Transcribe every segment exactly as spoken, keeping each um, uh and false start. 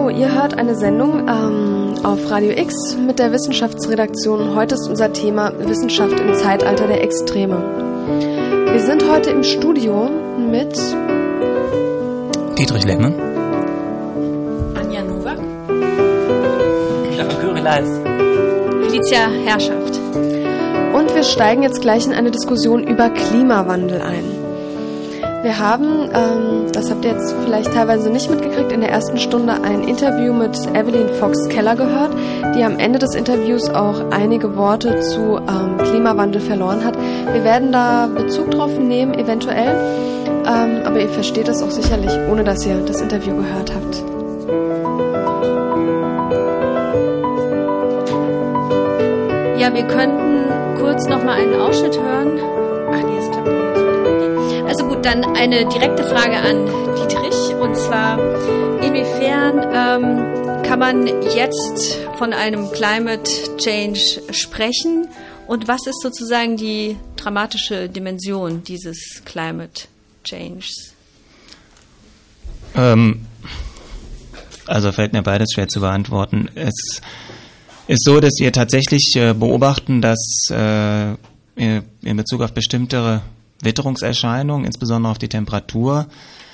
Hallo, ihr hört eine Sendung ähm, auf Radio X mit der Wissenschaftsredaktion. Heute ist unser Thema Wissenschaft im Zeitalter der Extreme. Wir sind heute im Studio mit Dietrich Lehmann, Anja Nowak, Stefan Kyrileis, Felicia Herrschaft. Und wir steigen jetzt gleich in eine Diskussion über Klimawandel ein. Wir haben, ähm, das habt ihr jetzt vielleicht teilweise nicht mitgekriegt, in der ersten Stunde ein Interview mit Evelyn Fox-Keller gehört, die am Ende des Interviews auch einige Worte zu ähm, Klimawandel verloren hat. Wir werden da Bezug drauf nehmen, eventuell, ähm, aber ihr versteht es auch sicherlich, ohne dass ihr das Interview gehört habt. Ja, wir könnten kurz nochmal einen Ausschnitt hören. Ach nee, das klappt nicht. Also gut, dann eine direkte Frage an Dietrich, und zwar, inwiefern ähm, kann man jetzt von einem Climate Change sprechen und was ist sozusagen die dramatische Dimension dieses Climate Changes? Ähm, also fällt mir beides schwer zu beantworten. Es ist so, dass wir tatsächlich äh, beobachten, dass äh, in Bezug auf bestimmte Witterungserscheinungen, insbesondere auf die Temperatur,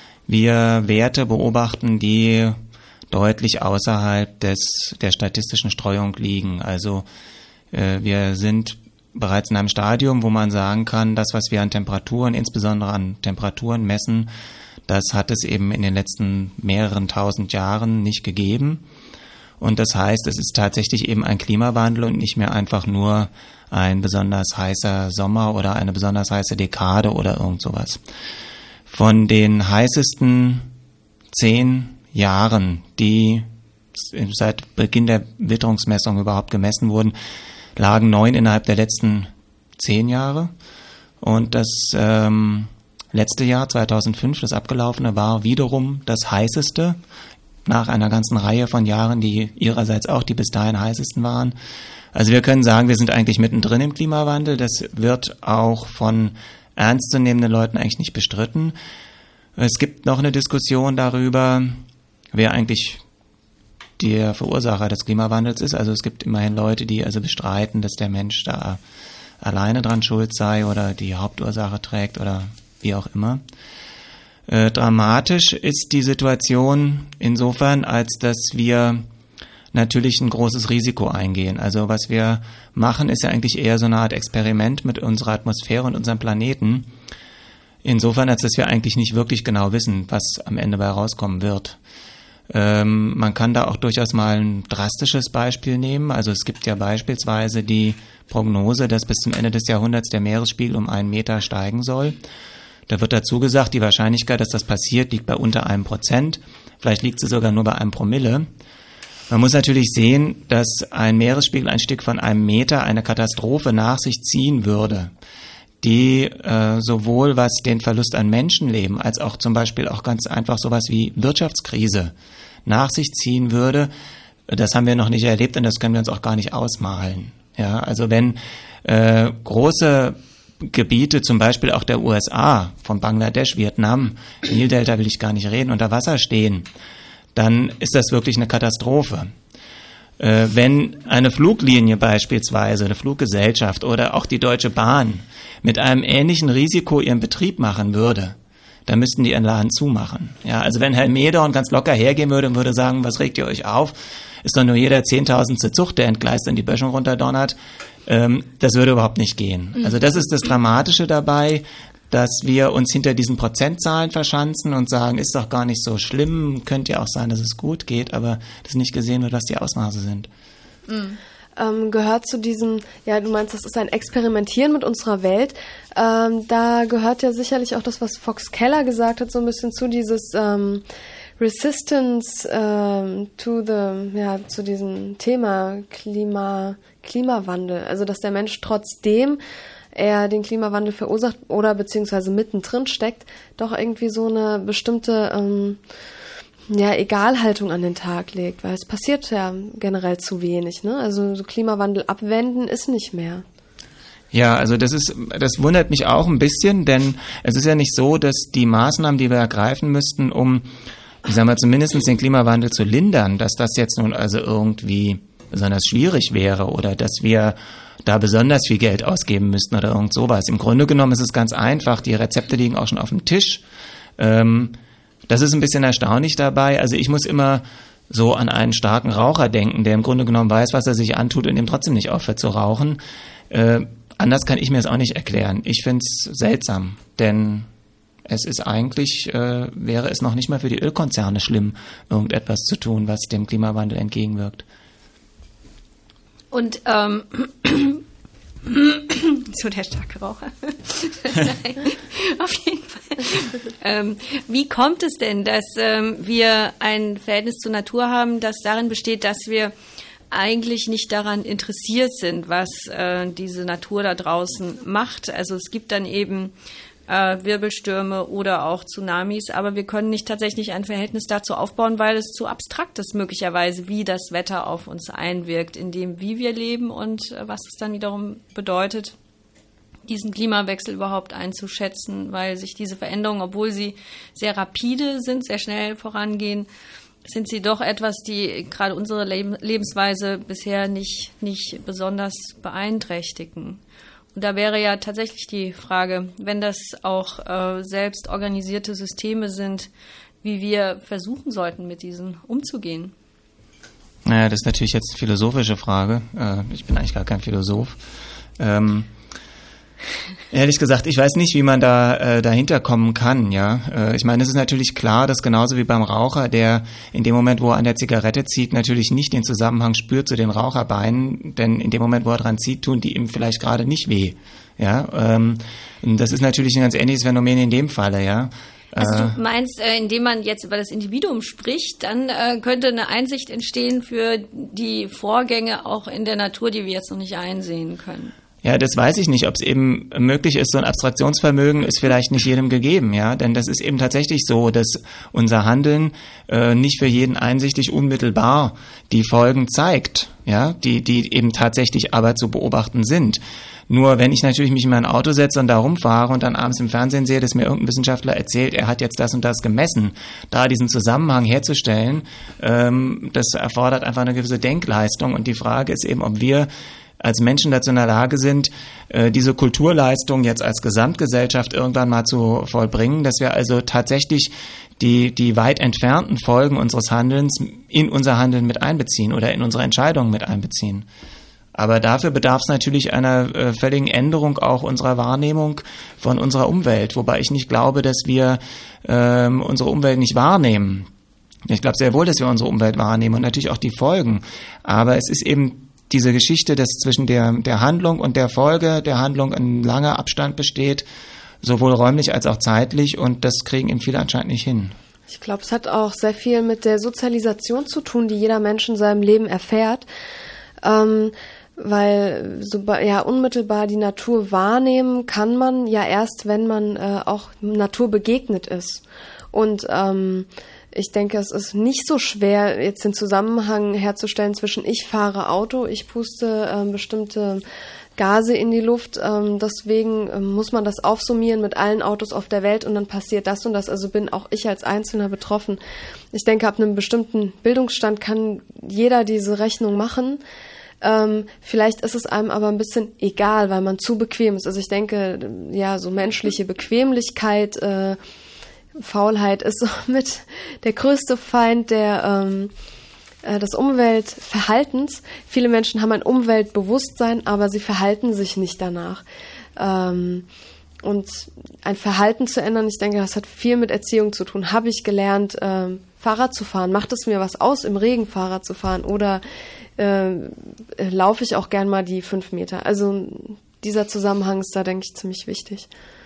wir Werte beobachten, die deutlich außerhalb des der statistischen Streuung liegen. Also äh, wir sind bereits in einem Stadium, wo man sagen kann, das, was wir an Temperaturen, insbesondere an Temperaturen messen, das hat es eben in den letzten mehreren tausend Jahren nicht gegeben. Und das heißt, es ist tatsächlich eben ein Klimawandel und nicht mehr einfach nur ein besonders heißer Sommer oder eine besonders heiße Dekade oder irgend sowas. Von den heißesten zehn Jahren, die seit Beginn der Witterungsmessung überhaupt gemessen wurden, lagen neun innerhalb der letzten zehn Jahre. Und das ähm, letzte Jahr, zweitausendfünf, das abgelaufene, war wiederum das heißeste, nach einer ganzen Reihe von Jahren, die ihrerseits auch die bis dahin heißesten waren. Also wir können sagen, wir sind eigentlich mittendrin im Klimawandel. Das wird auch von ernstzunehmenden Leuten eigentlich nicht bestritten. Es gibt noch eine Diskussion darüber, wer eigentlich der Verursacher des Klimawandels ist. Also es gibt immerhin Leute, die also bestreiten, dass der Mensch da alleine dran schuld sei oder die Hauptursache trägt oder wie auch immer. Äh, dramatisch ist die Situation insofern, als dass wir natürlich ein großes Risiko eingehen. Also was wir machen, ist ja eigentlich eher so eine Art Experiment mit unserer Atmosphäre und unserem Planeten. Insofern, als dass wir eigentlich nicht wirklich genau wissen, was am Ende bei rauskommen wird. Ähm, man kann da auch durchaus mal ein drastisches Beispiel nehmen. Also es gibt ja beispielsweise die Prognose, dass bis zum Ende des Jahrhunderts der Meeresspiegel um einen Meter steigen soll. Da wird dazu gesagt, die Wahrscheinlichkeit, dass das passiert, liegt bei unter einem Prozent. Vielleicht liegt sie sogar nur bei einem Promille. Man muss natürlich sehen, dass ein Meeresspiegelanstieg von einem Meter eine Katastrophe nach sich ziehen würde, die äh, sowohl was den Verlust an Menschenleben als auch zum Beispiel auch ganz einfach sowas wie Wirtschaftskrise nach sich ziehen würde. Das haben wir noch nicht erlebt und das können wir uns auch gar nicht ausmalen. Ja, also wenn äh, große Gebiete, zum Beispiel auch der U S A, von Bangladesch, Vietnam, Nildelta will ich gar nicht reden, unter Wasser stehen, dann ist das wirklich eine Katastrophe. Äh, wenn eine Fluglinie beispielsweise, eine Fluggesellschaft oder auch die Deutsche Bahn mit einem ähnlichen Risiko ihren Betrieb machen würde, dann müssten die ihren Laden zumachen. Ja, also wenn Herr Medorn ganz locker hergehen würde und würde sagen, was regt ihr euch auf, ist doch nur jeder zehntausendste Zug, der entgleist und die Böschung runterdonnert, ähm, das würde überhaupt nicht gehen. Mhm. Also das ist das Dramatische dabei, dass wir uns hinter diesen Prozentzahlen verschanzen und sagen, ist doch gar nicht so schlimm, könnte ja auch sein, dass es gut geht, aber dass nicht gesehen wird, was die Ausmaße sind. Mhm. Ähm, gehört zu diesem, ja, du meinst, das ist ein Experimentieren mit unserer Welt. Ähm, da gehört ja sicherlich auch das, was Fox-Keller gesagt hat, so ein bisschen zu dieses ähm, Resistance ähm, to the, ja, zu diesem Thema Klima, Klimawandel. Also, dass der Mensch trotzdem er den Klimawandel verursacht oder beziehungsweise mittendrin steckt, doch irgendwie so eine bestimmte ähm, ja, Egalhaltung an den Tag legt, weil es passiert ja generell zu wenig, ne? Also so Klimawandel abwenden ist nicht mehr. Ja, also das ist, das wundert mich auch ein bisschen, denn es ist ja nicht so, dass die Maßnahmen, die wir ergreifen müssten, um ich sag mal, zumindest den Klimawandel zu lindern, dass das jetzt nun also irgendwie besonders schwierig wäre oder dass wir da besonders viel Geld ausgeben müssten oder irgend sowas. Im Grunde genommen ist es ganz einfach, die Rezepte liegen auch schon auf dem Tisch. Ähm, das ist ein bisschen erstaunlich dabei. Also ich muss immer so an einen starken Raucher denken, der im Grunde genommen weiß, was er sich antut und eben trotzdem nicht aufhört zu rauchen. Äh, anders kann ich mir es auch nicht erklären. Ich finde es seltsam, denn es ist eigentlich, äh, wäre es noch nicht mal für die Ölkonzerne schlimm, irgendetwas zu tun, was dem Klimawandel entgegenwirkt. Und ähm, so der starke Raucher. Nein, auf jeden Fall. Ähm, wie kommt es denn, dass ähm, wir ein Verhältnis zur Natur haben, das darin besteht, dass wir eigentlich nicht daran interessiert sind, was äh, diese Natur da draußen macht? Also es gibt dann eben äh, Wirbelstürme oder auch Tsunamis, aber wir können nicht tatsächlich ein Verhältnis dazu aufbauen, weil es zu abstrakt ist möglicherweise, wie das Wetter auf uns einwirkt, in dem, wie wir leben und äh, was es dann wiederum bedeutet, diesen Klimawechsel überhaupt einzuschätzen, weil sich diese Veränderungen, obwohl sie sehr rapide sind, sehr schnell vorangehen, sind sie doch etwas, die gerade unsere Lebensweise bisher nicht, nicht besonders beeinträchtigen. Und da wäre ja tatsächlich die Frage, wenn das auch äh, selbst organisierte Systeme sind, wie wir versuchen sollten, mit diesen umzugehen. Naja, das ist natürlich jetzt eine philosophische Frage. Äh, ich bin eigentlich gar kein Philosoph. Ähm, Ehrlich gesagt, ich weiß nicht, wie man da äh, dahinter kommen kann, ja. Äh, ich meine, es ist natürlich klar, dass genauso wie beim Raucher, der in dem Moment, wo er an der Zigarette zieht, natürlich nicht den Zusammenhang spürt zu den Raucherbeinen, denn in dem Moment, wo er dran zieht, tun die ihm vielleicht gerade nicht weh, ja. Ähm, das ist natürlich ein ganz ähnliches Phänomen in dem Falle, ja. Also du meinst, äh, indem man jetzt über das Individuum spricht, dann äh, könnte eine Einsicht entstehen für die Vorgänge auch in der Natur, die wir jetzt noch nicht einsehen können. Ja, das weiß ich nicht, ob es eben möglich ist. So ein Abstraktionsvermögen ist vielleicht nicht jedem gegeben, ja, denn das ist eben tatsächlich so, dass unser Handeln äh, nicht für jeden einsichtig unmittelbar die Folgen zeigt, ja, die die eben tatsächlich aber zu beobachten sind. Nur wenn ich natürlich mich in mein Auto setze und da rumfahre und dann abends im Fernsehen sehe, dass mir irgendein Wissenschaftler erzählt, er hat jetzt das und das gemessen, da diesen Zusammenhang herzustellen, ähm, das erfordert einfach eine gewisse Denkleistung und die Frage ist eben, ob wir als Menschen dazu in der Lage sind, diese Kulturleistung jetzt als Gesamtgesellschaft irgendwann mal zu vollbringen, dass wir also tatsächlich die, die weit entfernten Folgen unseres Handelns in unser Handeln mit einbeziehen oder in unsere Entscheidungen mit einbeziehen. Aber dafür bedarf es natürlich einer äh, völligen Änderung auch unserer Wahrnehmung von unserer Umwelt, wobei ich nicht glaube, dass wir ähm, unsere Umwelt nicht wahrnehmen. Ich glaube sehr wohl, dass wir unsere Umwelt wahrnehmen und natürlich auch die Folgen. Aber es ist eben diese Geschichte, dass zwischen der, der Handlung und der Folge der Handlung ein langer Abstand besteht, sowohl räumlich als auch zeitlich, und das kriegen eben viele anscheinend nicht hin. Ich glaube, es hat auch sehr viel mit der Sozialisation zu tun, die jeder Mensch in seinem Leben erfährt, ähm, weil so ja unmittelbar die Natur wahrnehmen kann man ja erst, wenn man äh, auch Natur begegnet ist. Und ähm, ich denke, es ist nicht so schwer, jetzt den Zusammenhang herzustellen zwischen ich fahre Auto, ich puste ähm, bestimmte Gase in die Luft, ähm, deswegen ähm, muss man das aufsummieren mit allen Autos auf der Welt und dann passiert das und das, also bin auch ich als Einzelner betroffen. Ich denke, ab einem bestimmten Bildungsstand kann jeder diese Rechnung machen. Ähm, vielleicht ist es einem aber ein bisschen egal, weil man zu bequem ist. Also ich denke, ja, so menschliche Bequemlichkeit, äh, Faulheit ist somit der größte Feind der, ähm, äh, des Umweltverhaltens. Viele Menschen haben ein Umweltbewusstsein, aber sie verhalten sich nicht danach. Ähm, und ein Verhalten zu ändern, ich denke, das hat viel mit Erziehung zu tun. Habe ich gelernt, ähm, Fahrrad zu fahren? Macht es mir was aus, im Regen Fahrrad zu fahren? Oder äh, laufe ich auch gern mal die fünf Meter? Also dieser Zusammenhang ist da, denke ich, ziemlich wichtig.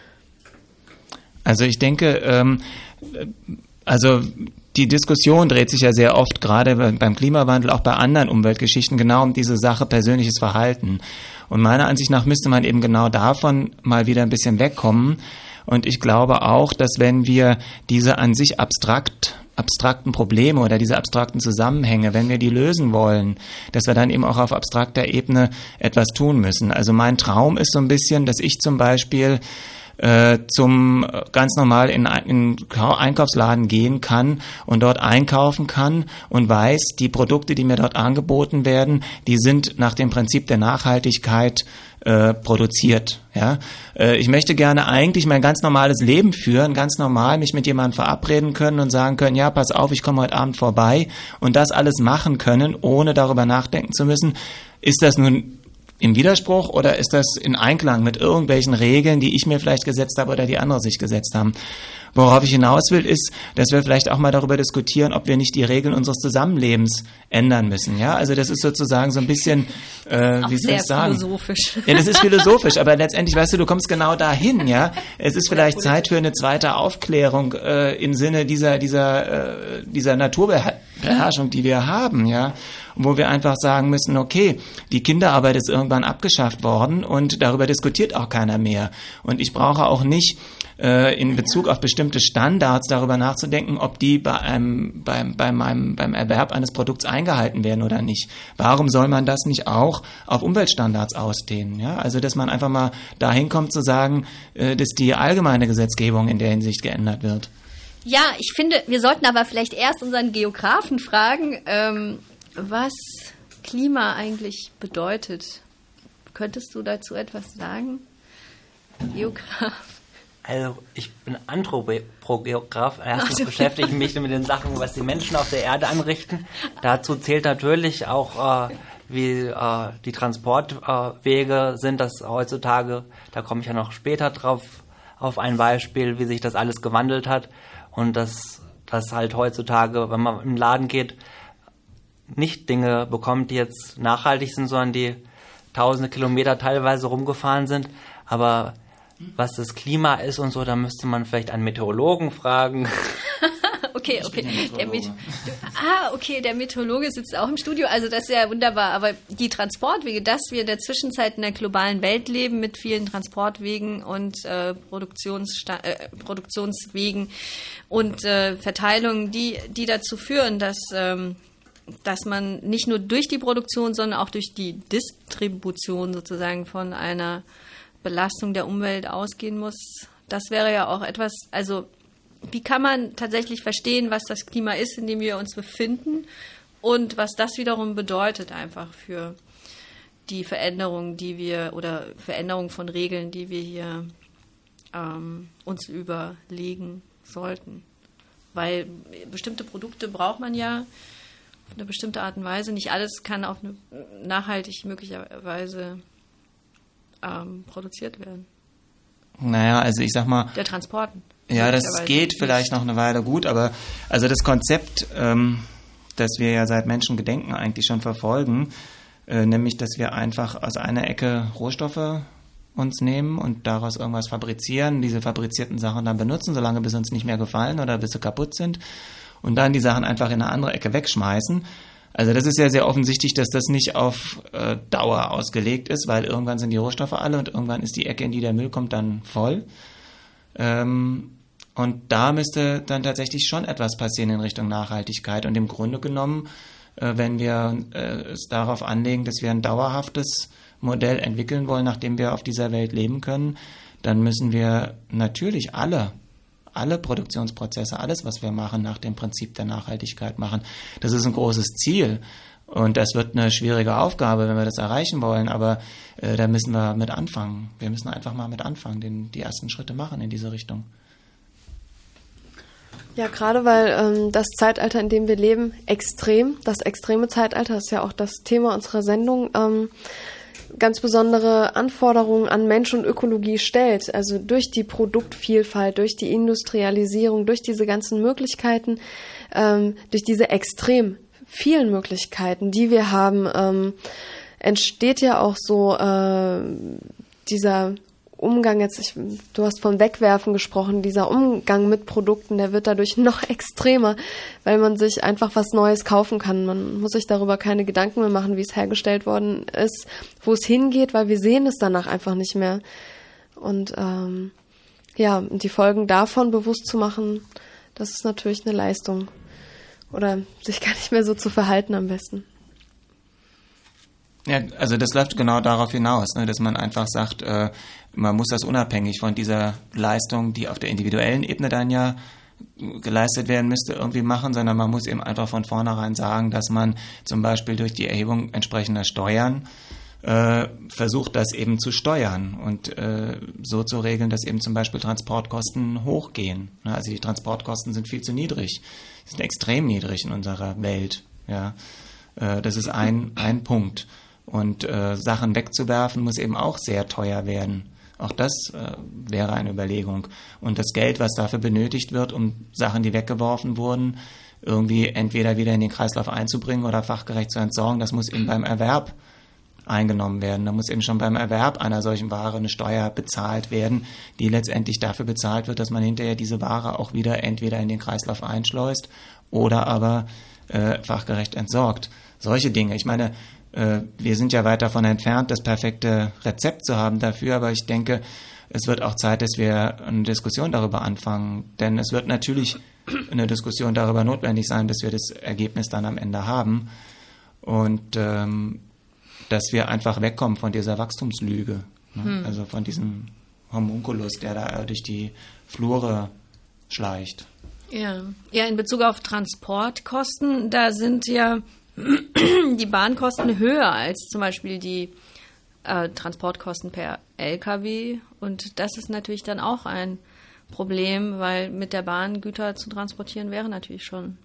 Also ich denke, ähm, also die Diskussion dreht sich ja sehr oft, gerade beim Klimawandel, auch bei anderen Umweltgeschichten, genau um diese Sache persönliches Verhalten. Und meiner Ansicht nach müsste man eben genau davon mal wieder ein bisschen wegkommen. Und ich glaube auch, dass wenn wir diese an sich abstrakt abstrakten Probleme oder diese abstrakten Zusammenhänge, wenn wir die lösen wollen, dass wir dann eben auch auf abstrakter Ebene etwas tun müssen. Also mein Traum ist so ein bisschen, dass ich zum Beispiel äh, zum ganz normal in einen Einkaufsladen gehen kann und dort einkaufen kann und weiß, die Produkte, die mir dort angeboten werden, die sind nach dem Prinzip der Nachhaltigkeit äh, produziert. Ja, äh, ich möchte gerne eigentlich mein ganz normales Leben führen, ganz normal mich mit jemandem verabreden können und sagen können, ja, pass auf, ich komme heute Abend vorbei und das alles machen können, ohne darüber nachdenken zu müssen. Ist das nun im Widerspruch oder ist das in Einklang mit irgendwelchen Regeln, die ich mir vielleicht gesetzt habe oder die andere sich gesetzt haben? Worauf ich hinaus will, ist, dass wir vielleicht auch mal darüber diskutieren, ob wir nicht die Regeln unseres Zusammenlebens ändern müssen. Ja, also das ist sozusagen so ein bisschen, äh, wie soll ich sagen? Philosophisch. Ja, das ist philosophisch, aber letztendlich, weißt du, du kommst genau dahin, ja. Es ist vielleicht Zeit für eine zweite Aufklärung äh, im Sinne dieser dieser äh, dieser Naturbeherrschung, die wir haben, ja, wo wir einfach sagen müssen, okay, die Kinderarbeit ist irgendwann abgeschafft worden und darüber diskutiert auch keiner mehr. Und ich brauche auch nicht in Bezug auf bestimmte Standards darüber nachzudenken, ob die bei einem, beim, bei meinem, beim Erwerb eines Produkts eingehalten werden oder nicht. Warum soll man das nicht auch auf Umweltstandards ausdehnen? Ja, also, dass man einfach mal dahin kommt zu sagen, dass die allgemeine Gesetzgebung in der Hinsicht geändert wird. Ja, ich finde, wir sollten aber vielleicht erst unseren Geografen fragen, ähm, was Klima eigentlich bedeutet. Könntest du dazu etwas sagen? Geograf. Also ich bin Anthropograph, erstens beschäftige ich mich mit den Sachen, was die Menschen auf der Erde anrichten. Dazu zählt natürlich auch, äh, wie äh, die Transportwege äh, sind, das heutzutage, da komme ich ja noch später drauf, auf ein Beispiel, wie sich das alles gewandelt hat und dass das halt heutzutage, wenn man in den Laden geht, nicht Dinge bekommt, die jetzt nachhaltig sind, sondern die tausende Kilometer teilweise rumgefahren sind, aber was das Klima ist und so, da müsste man vielleicht einen Meteorologen fragen. okay, okay. Der Met- ah, okay, der Meteorologe sitzt auch im Studio, also das ist ja wunderbar. Aber die Transportwege, dass wir in der Zwischenzeit in der globalen Welt leben mit vielen Transportwegen und äh, Produktionssta- äh, Produktionswegen und äh, Verteilungen, die, die dazu führen, dass, ähm, dass man nicht nur durch die Produktion, sondern auch durch die Distribution sozusagen von einer Belastung der Umwelt ausgehen muss. Das wäre ja auch etwas, also wie kann man tatsächlich verstehen, was das Klima ist, in dem wir uns befinden und was das wiederum bedeutet einfach für die Veränderung, die wir oder Veränderung von Regeln, die wir hier ähm, uns überlegen sollten. Weil bestimmte Produkte braucht man ja auf eine bestimmte Art und Weise. Nicht alles kann auf eine nachhaltig möglicherweise ähm, produziert werden. Naja, also ich sag mal... Der Transporten. Ja, das geht vielleicht noch eine Weile gut, aber also das Konzept, ähm, das wir ja seit Menschengedenken eigentlich schon verfolgen, äh, nämlich, dass wir einfach aus einer Ecke Rohstoffe uns nehmen und daraus irgendwas fabrizieren, diese fabrizierten Sachen dann benutzen, solange bis uns nicht mehr gefallen oder bis sie kaputt sind und dann die Sachen einfach in eine andere Ecke wegschmeißen. Also das ist ja sehr offensichtlich, dass das nicht auf äh, Dauer ausgelegt ist, weil irgendwann sind die Rohstoffe alle und irgendwann ist die Ecke, in die der Müll kommt, dann voll. Ähm, und da müsste dann tatsächlich schon etwas passieren in Richtung Nachhaltigkeit. Und im Grunde genommen, äh, wenn wir äh, es darauf anlegen, dass wir ein dauerhaftes Modell entwickeln wollen, nach dem wir auf dieser Welt leben können, dann müssen wir natürlich alle alle Produktionsprozesse, alles, was wir machen, nach dem Prinzip der Nachhaltigkeit machen. Das ist ein großes Ziel und das wird eine schwierige Aufgabe, wenn wir das erreichen wollen, aber äh, da müssen wir mit anfangen. Wir müssen einfach mal mit anfangen, den, die ersten Schritte machen in diese Richtung. Ja, gerade weil ähm, das Zeitalter, in dem wir leben, extrem, das extreme Zeitalter ist ja auch das Thema unserer Sendung, ähm, ganz besondere Anforderungen an Mensch und Ökologie stellt. Also durch die Produktvielfalt, durch die Industrialisierung, durch diese ganzen Möglichkeiten, ähm, durch diese extrem vielen Möglichkeiten, die wir haben, ähm, entsteht ja auch so äh, dieser Umgang, jetzt, ich, du hast von Wegwerfen gesprochen, dieser Umgang mit Produkten, der wird dadurch noch extremer, weil man sich einfach was Neues kaufen kann. Man muss sich darüber keine Gedanken mehr machen, wie es hergestellt worden ist, wo es hingeht, weil wir sehen es danach einfach nicht mehr. Und ähm, ja, die Folgen davon bewusst zu machen, das ist natürlich eine Leistung. Oder sich gar nicht mehr so zu verhalten am besten. Ja, also das läuft genau darauf hinaus, ne, dass man einfach sagt, äh, man muss das unabhängig von dieser Leistung, die auf der individuellen Ebene dann ja geleistet werden müsste, irgendwie machen, sondern man muss eben einfach von vornherein sagen, dass man zum Beispiel durch die Erhebung entsprechender Steuern äh, versucht, das eben zu steuern und äh, so zu regeln, dass eben zum Beispiel Transportkosten hochgehen. Ne? Also die Transportkosten sind viel zu niedrig, sind extrem niedrig in unserer Welt. Ja, äh, das ist ein, ein Punkt. Und äh, Sachen wegzuwerfen muss eben auch sehr teuer werden. Auch das äh, wäre eine Überlegung. Und das Geld, was dafür benötigt wird, um Sachen, die weggeworfen wurden, irgendwie entweder wieder in den Kreislauf einzubringen oder fachgerecht zu entsorgen, das muss eben beim Erwerb eingenommen werden. Da muss eben schon beim Erwerb einer solchen Ware eine Steuer bezahlt werden, die letztendlich dafür bezahlt wird, dass man hinterher diese Ware auch wieder entweder in den Kreislauf einschleust oder aber äh, fachgerecht entsorgt. Solche Dinge. Ich meine, wir sind ja weit davon entfernt, das perfekte Rezept zu haben dafür, aber ich denke, es wird auch Zeit, dass wir eine Diskussion darüber anfangen, denn es wird natürlich eine Diskussion darüber notwendig sein, bis wir das Ergebnis dann am Ende haben und ähm, dass wir einfach wegkommen von dieser Wachstumslüge, ne? hm. also von diesem Homunculus, der da durch die Flure schleicht. Ja, ja, in Bezug auf Transportkosten, da sind ja die Bahnkosten höher als zum Beispiel die äh, Transportkosten per L K W. Und das ist natürlich dann auch ein Problem, weil mit der Bahn Güter zu transportieren wäre natürlich schon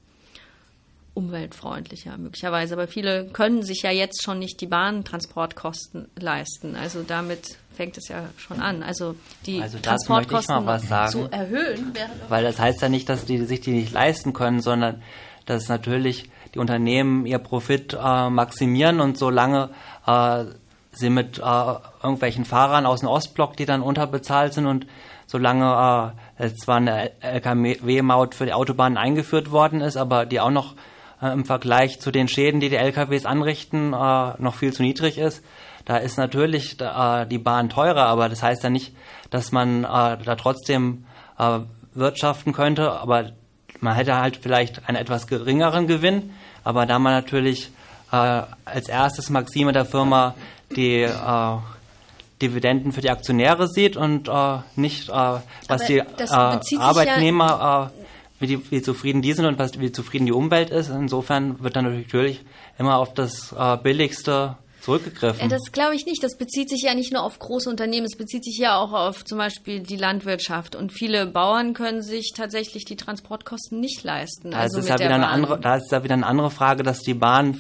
umweltfreundlicher möglicherweise. Aber viele können sich ja jetzt schon nicht die Bahntransportkosten leisten. Also damit fängt es ja schon an. Also die also Transportkosten zu erhöhen wäre... Weil das heißt ja nicht, dass die sich die nicht leisten können, sondern dass natürlich die Unternehmen ihr Profit äh, maximieren und solange äh, sie mit äh, irgendwelchen Fahrern aus dem Ostblock, die dann unterbezahlt sind und solange äh, zwar eine L K W-Maut für die Autobahnen eingeführt worden ist, aber die auch noch äh, im Vergleich zu den Schäden, die die L K Ws anrichten, äh, noch viel zu niedrig ist, da ist natürlich äh, die Bahn teurer, aber das heißt ja nicht, dass man äh, da trotzdem äh, wirtschaften könnte, aber man hätte halt vielleicht einen etwas geringeren Gewinn, aber da man natürlich äh, als erstes Maxime der Firma die äh, Dividenden für die Aktionäre sieht und äh, nicht, äh, was aber die äh, Arbeitnehmer, ja äh, wie, die, wie zufrieden die sind und was, wie zufrieden die Umwelt ist. Insofern wird dann natürlich immer auf das äh, Billigste zurückgegriffen. Ja, das glaube ich nicht. Das bezieht sich ja nicht nur auf große Unternehmen, es bezieht sich ja auch auf zum Beispiel die Landwirtschaft. Und viele Bauern können sich tatsächlich die Transportkosten nicht leisten. Da also ist mit ja der wieder eine Bahn. andere, da ist ja wieder eine andere Frage, dass die Bahn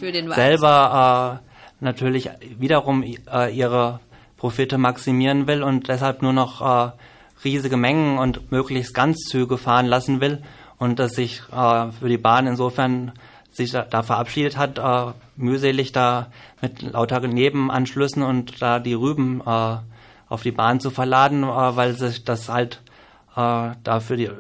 selber äh, natürlich wiederum äh, ihre Profite maximieren will und deshalb nur noch äh, riesige Mengen und möglichst Ganzzüge fahren lassen will und dass sich äh, für die Bahn insofern sich da, da verabschiedet hat, äh, mühselig da mit lauter Nebenanschlüssen und da die Rüben äh, auf die Bahn zu verladen, äh, weil sich das halt äh, dafür die,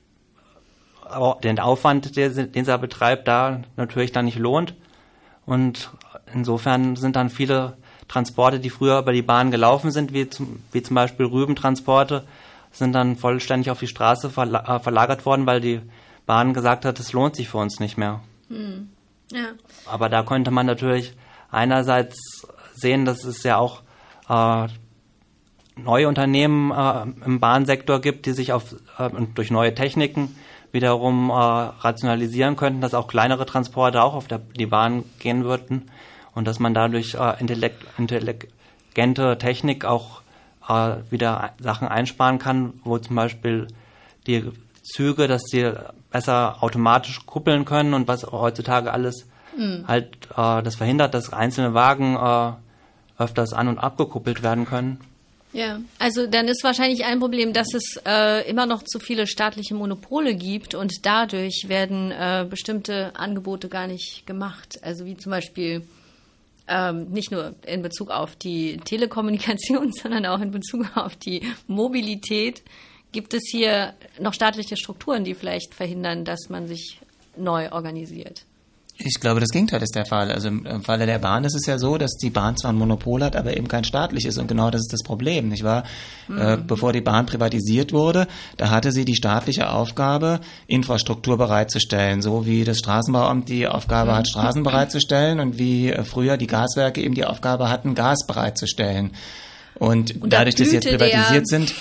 äh, den Aufwand, den, den sie da betreibt, da natürlich dann nicht lohnt. Und insofern sind dann viele Transporte, die früher über die Bahn gelaufen sind, wie zum, wie zum Beispiel Rübentransporte, sind dann vollständig auf die Straße verla- äh, verlagert worden, weil die Bahn gesagt hat, es lohnt sich für uns nicht mehr. Hm. Ja. Aber da könnte man natürlich einerseits sehen, dass es ja auch äh, neue Unternehmen äh, im Bahnsektor gibt, die sich auf äh, durch neue Techniken wiederum äh, rationalisieren könnten, dass auch kleinere Transporte auch auf der, die Bahn gehen würden und dass man dadurch äh, intellekt, intelligente Technik auch äh, wieder Sachen einsparen kann, wo zum Beispiel die Züge, dass die besser automatisch kuppeln können und was heutzutage alles mhm. halt äh, das verhindert, dass einzelne Wagen äh, öfters an- und abgekuppelt werden können. Ja, also dann ist wahrscheinlich ein Problem, dass es äh, immer noch zu viele staatliche Monopole gibt und dadurch werden äh, bestimmte Angebote gar nicht gemacht. Also wie zum Beispiel ähm, nicht nur in Bezug auf die Telekommunikation, sondern auch in Bezug auf die Mobilität. Gibt es hier noch staatliche Strukturen, die vielleicht verhindern, dass man sich neu organisiert? Ich glaube, das Gegenteil ist der Fall. Also im Falle der Bahn ist es ja so, dass die Bahn zwar ein Monopol hat, aber eben kein staatliches. Und genau das ist das Problem, nicht wahr? Mhm. Äh, bevor die Bahn privatisiert wurde, da hatte sie die staatliche Aufgabe, Infrastruktur bereitzustellen. So wie das Straßenbauamt die Aufgabe hat, Straßen bereitzustellen und wie äh, früher die Gaswerke eben die Aufgabe hatten, Gas bereitzustellen. Und, und dadurch, dass sie jetzt privatisiert sind.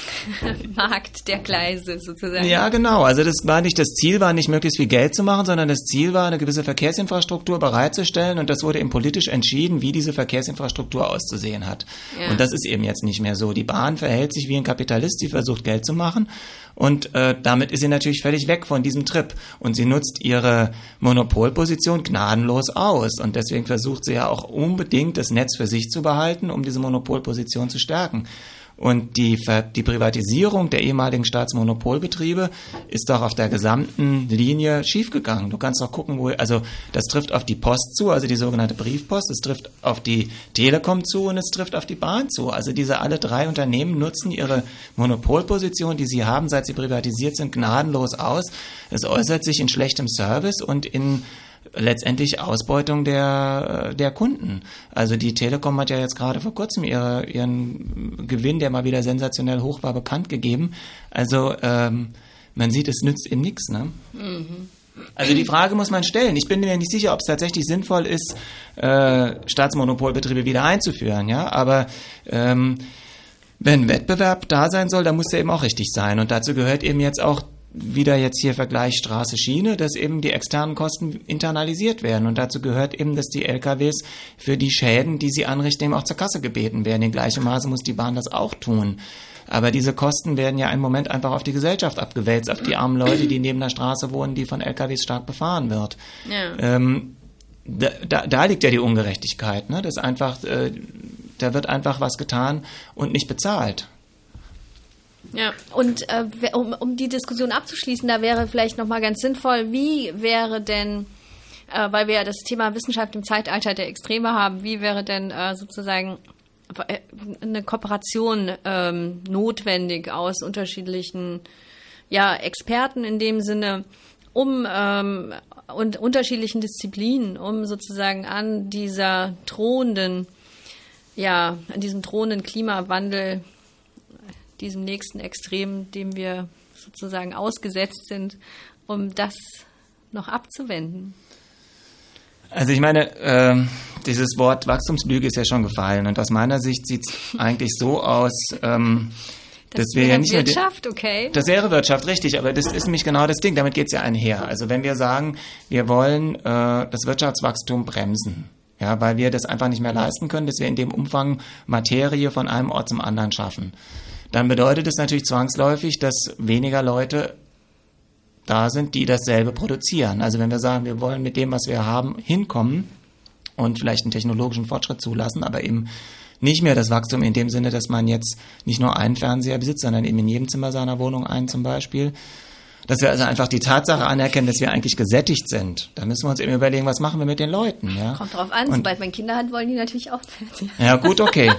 Markt der Gleise sozusagen. Ja, genau. Also das war nicht, das Ziel war nicht, möglichst viel Geld zu machen, sondern das Ziel war, eine gewisse Verkehrsinfrastruktur bereitzustellen. Und das wurde eben politisch entschieden, wie diese Verkehrsinfrastruktur auszusehen hat. Ja. Und das ist eben jetzt nicht mehr so. Die Bahn verhält sich wie ein Kapitalist, die versucht, Geld zu machen. Und äh, damit ist sie natürlich völlig weg von diesem Trip. Und sie nutzt ihre Monopolposition gnadenlos aus. Und deswegen versucht sie ja auch unbedingt, das Netz für sich zu behalten, um diese Monopolposition zu stärken. Und die, die Privatisierung der ehemaligen Staatsmonopolbetriebe ist doch auf der gesamten Linie schiefgegangen. Du kannst doch gucken, wo, also das trifft auf die Post zu, also die sogenannte Briefpost, es trifft auf die Telekom zu und es trifft auf die Bahn zu. Also diese alle drei Unternehmen nutzen ihre Monopolposition, die sie haben, seit sie privatisiert sind, gnadenlos aus. Es äußert sich in schlechtem Service und in letztendlich Ausbeutung der der Kunden. Also die Telekom hat ja jetzt gerade vor kurzem ihre, ihren Gewinn, der mal wieder sensationell hoch war, bekannt gegeben. Also ähm, man sieht, es nützt eben nichts. Ne? Mhm. Also die Frage muss man stellen. Ich bin mir nicht sicher, ob es tatsächlich sinnvoll ist, äh, Staatsmonopolbetriebe wieder einzuführen. Ja, aber ähm, wenn Wettbewerb da sein soll, dann muss der eben auch richtig sein. Und dazu gehört eben jetzt auch wieder jetzt hier Vergleich Straße, Schiene, dass eben die externen Kosten internalisiert werden. Und dazu gehört eben, dass die L K Ws für die Schäden, die sie anrichten, eben auch zur Kasse gebeten werden. In gleichem Maße muss die Bahn das auch tun. Aber diese Kosten werden ja im Moment einfach auf die Gesellschaft abgewälzt, auf die armen Leute, die neben der Straße wohnen, die von L K Ws stark befahren wird. Ja. Ähm, da, da, da liegt ja die Ungerechtigkeit, ne? Das einfach, äh, da wird einfach was getan und nicht bezahlt. Ja, und äh, um, um die Diskussion abzuschließen, da wäre vielleicht nochmal ganz sinnvoll, wie wäre denn, äh, weil wir ja das Thema Wissenschaft im Zeitalter der Extreme haben, wie wäre denn äh, sozusagen eine Kooperation ähm, notwendig aus unterschiedlichen ja, Experten in dem Sinne, um ähm, und unterschiedlichen Disziplinen, um sozusagen an dieser drohenden, ja, an diesem drohenden Klimawandel, diesem nächsten Extrem, dem wir sozusagen ausgesetzt sind, um das noch abzuwenden? Also ich meine, äh, dieses Wort Wachstumslüge ist ja schon gefallen und aus meiner Sicht sieht es eigentlich so aus, ähm, das dass wir ja nicht Wirtschaft, nur die, okay. Das wäre Wirtschaft, richtig, aber das ist nämlich genau das Ding, damit geht es ja einher. Also wenn wir sagen, wir wollen äh, das Wirtschaftswachstum bremsen, ja, weil wir das einfach nicht mehr leisten können, dass wir in dem Umfang Materie von einem Ort zum anderen schaffen, dann bedeutet es natürlich zwangsläufig, dass weniger Leute da sind, die dasselbe produzieren. Also wenn wir sagen, wir wollen mit dem, was wir haben, hinkommen und vielleicht einen technologischen Fortschritt zulassen, aber eben nicht mehr das Wachstum in dem Sinne, dass man jetzt nicht nur einen Fernseher besitzt, sondern eben in jedem Zimmer seiner Wohnung einen zum Beispiel, dass wir also einfach die Tatsache anerkennen, dass wir eigentlich gesättigt sind. Da müssen wir uns eben überlegen, was machen wir mit den Leuten. Ja? Kommt drauf an, und sobald man Kinder hat, wollen die natürlich auch Fernseher. Ja gut, okay.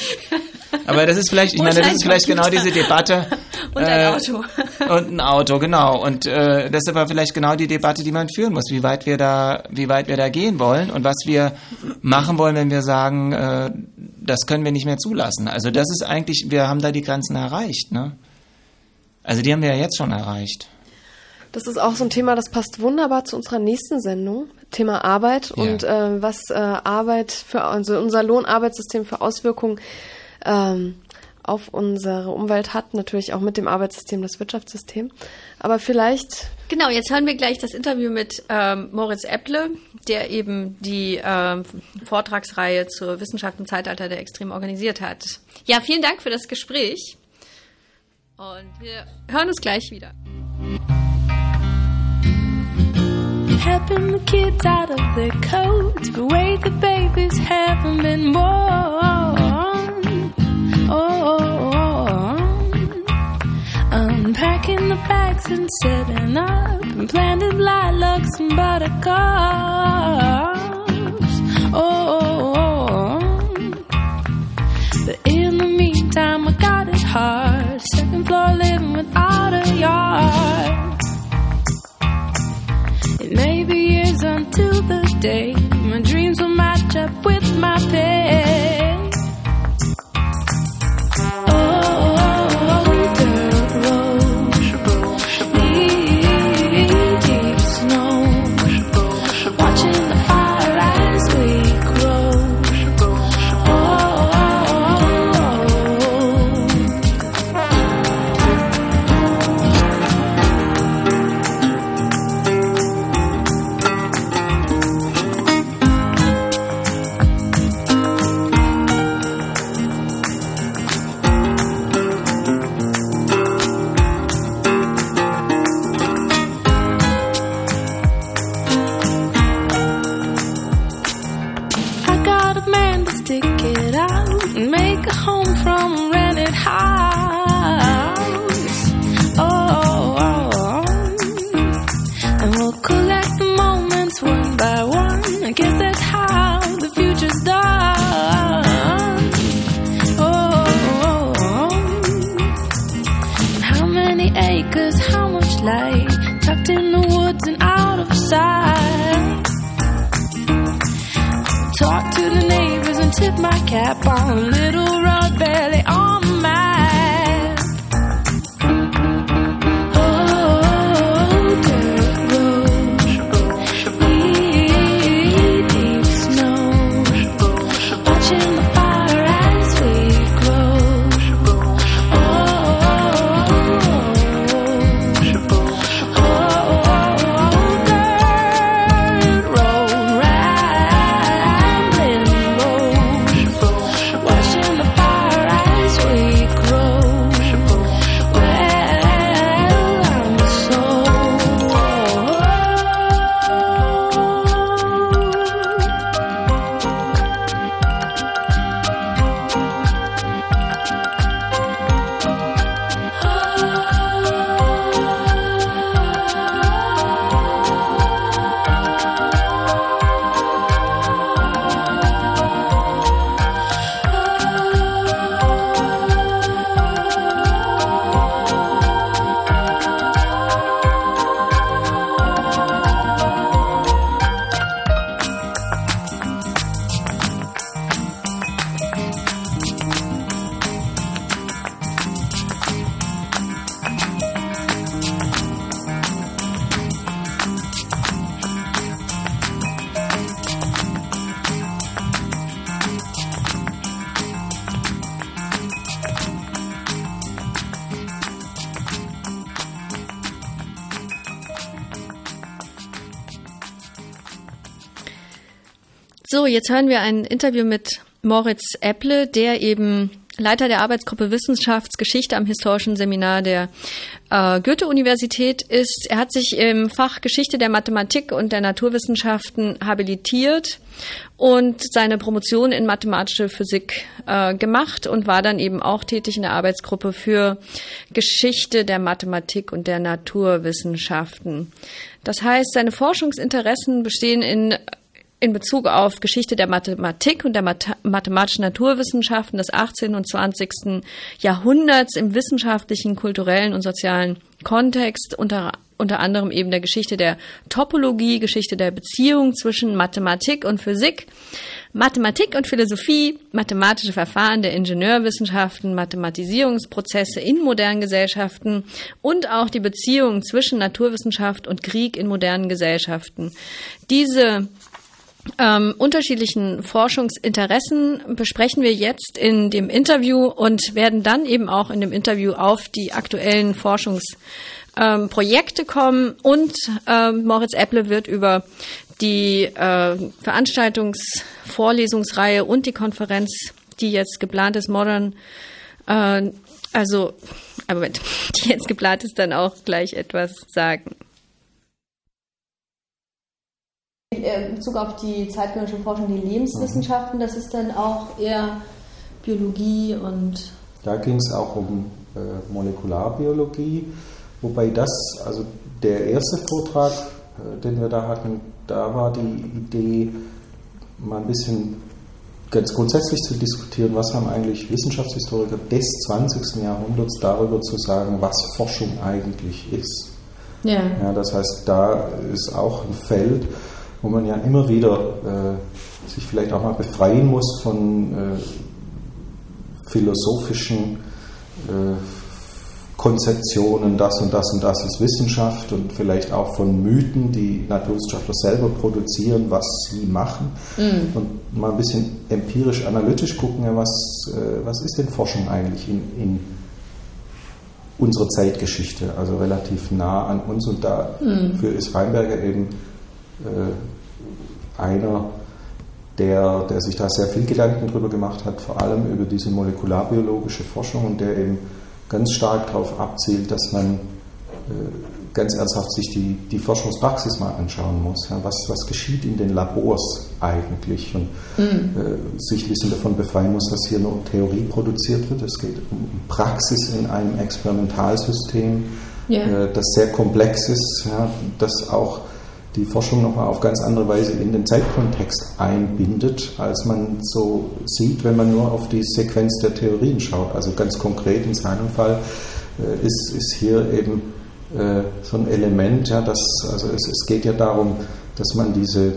Aber das ist vielleicht, ich meine, das ist vielleicht genau diese Debatte. Und ein äh, Auto. Und ein Auto, genau. Und äh, das ist aber vielleicht genau die Debatte, die man führen muss, wie weit wir da, wie weit wir da gehen wollen und was wir machen wollen, wenn wir sagen, äh, das können wir nicht mehr zulassen. Also das ist eigentlich, wir haben da die Grenzen erreicht, ne? Also die haben wir ja jetzt schon erreicht. Das ist auch so ein Thema, das passt wunderbar zu unserer nächsten Sendung. Thema Arbeit ja. und äh, was äh, Arbeit für, also unser Lohnarbeitssystem für Auswirkungen ähm, auf unsere Umwelt hat, natürlich auch mit dem Arbeitssystem, das Wirtschaftssystem. Aber vielleicht... Genau, jetzt hören wir gleich das Interview mit ähm, Moritz Epple, der eben die ähm, Vortragsreihe zur Wissenschaft im Zeitalter der Extreme organisiert hat. Ja, vielen Dank für das Gespräch. Und wir hören uns gleich wieder. Helping the kids out of their coats, the way the babies haven't been born. Oh, unpacking the bags and setting up, and planted lilacs and buttercups. Oh, but in the meantime, I got it hard. Second floor living without a yard. It may be years until the day. My dreams will match up with my pen. Oh, dirt road, knee deep snow, watching the fire as we grow. Tucked in the woods and out of sight. Talk to the neighbors and tip my cap on a little rug belly on the mat. Oh, dirt road, knee deep snow, watching the fire as we grow. So, jetzt hören wir ein Interview mit Moritz Epple, der eben Leiter der Arbeitsgruppe Wissenschaftsgeschichte am Historischen Seminar der äh, Goethe-Universität ist. Er hat sich im Fach Geschichte der Mathematik und der Naturwissenschaften habilitiert und seine Promotion in mathematische Physik äh, gemacht und war dann eben auch tätig in der Arbeitsgruppe für Geschichte der Mathematik und der Naturwissenschaften. Das heißt, seine Forschungsinteressen bestehen in in Bezug auf Geschichte der Mathematik und der Math- mathematischen Naturwissenschaften des achtzehnten und zwanzigsten Jahrhunderts im wissenschaftlichen, kulturellen und sozialen Kontext, unter, unter anderem eben der Geschichte der Topologie, Geschichte der Beziehung zwischen Mathematik und Physik, Mathematik und Philosophie, mathematische Verfahren der Ingenieurwissenschaften, Mathematisierungsprozesse in modernen Gesellschaften und auch die Beziehung zwischen Naturwissenschaft und Krieg in modernen Gesellschaften. Diese Ähm, unterschiedlichen Forschungsinteressen besprechen wir jetzt in dem Interview und werden dann eben auch in dem Interview auf die aktuellen Forschungsprojekte ähm, kommen. Und ähm, Moritz Epple wird über die äh, Veranstaltungsvorlesungsreihe und die Konferenz, die jetzt geplant ist, Modern, äh, also, Moment, die jetzt geplant ist, dann auch gleich etwas sagen. In Bezug auf die zeitgenössische Forschung, die Lebenswissenschaften, das ist dann auch eher Biologie und... Da ging es auch um äh, Molekularbiologie, wobei das, also der erste Vortrag, äh, den wir da hatten, da war die Idee, mal ein bisschen ganz grundsätzlich zu diskutieren, was haben eigentlich Wissenschaftshistoriker des zwanzigsten Jahrhunderts darüber zu sagen, was Forschung eigentlich ist. Ja. Ja, das heißt, da ist auch ein Feld, wo man ja immer wieder äh, sich vielleicht auch mal befreien muss von äh, philosophischen äh, Konzeptionen, das und das und das ist Wissenschaft, und vielleicht auch von Mythen, die Naturwissenschaftler selber produzieren, was sie machen, mm. und mal ein bisschen empirisch, analytisch gucken, ja, was, äh, was ist denn Forschung eigentlich in, in unserer Zeitgeschichte, also relativ nah an uns, und dafür mm. ist Rheinberger eben äh, einer, der, der sich da sehr viel Gedanken drüber gemacht hat, vor allem über diese molekularbiologische Forschung, und der eben ganz stark darauf abzielt, dass man äh, ganz ernsthaft sich die, die Forschungspraxis mal anschauen muss. Ja, was, was geschieht in den Labors eigentlich? Und mhm. äh, sich ein bisschen davon befreien muss, dass hier nur Theorie produziert wird. Es geht um Praxis in einem Experimentalsystem, yeah. äh, das sehr komplex ist, ja, das auch die Forschung nochmal auf ganz andere Weise in den Zeitkontext einbindet, als man so sieht, wenn man nur auf die Sequenz der Theorien schaut. Also ganz konkret in seinem Fall äh, ist, ist hier eben äh, so ein Element, ja, dass, also es, es geht ja darum, dass man diese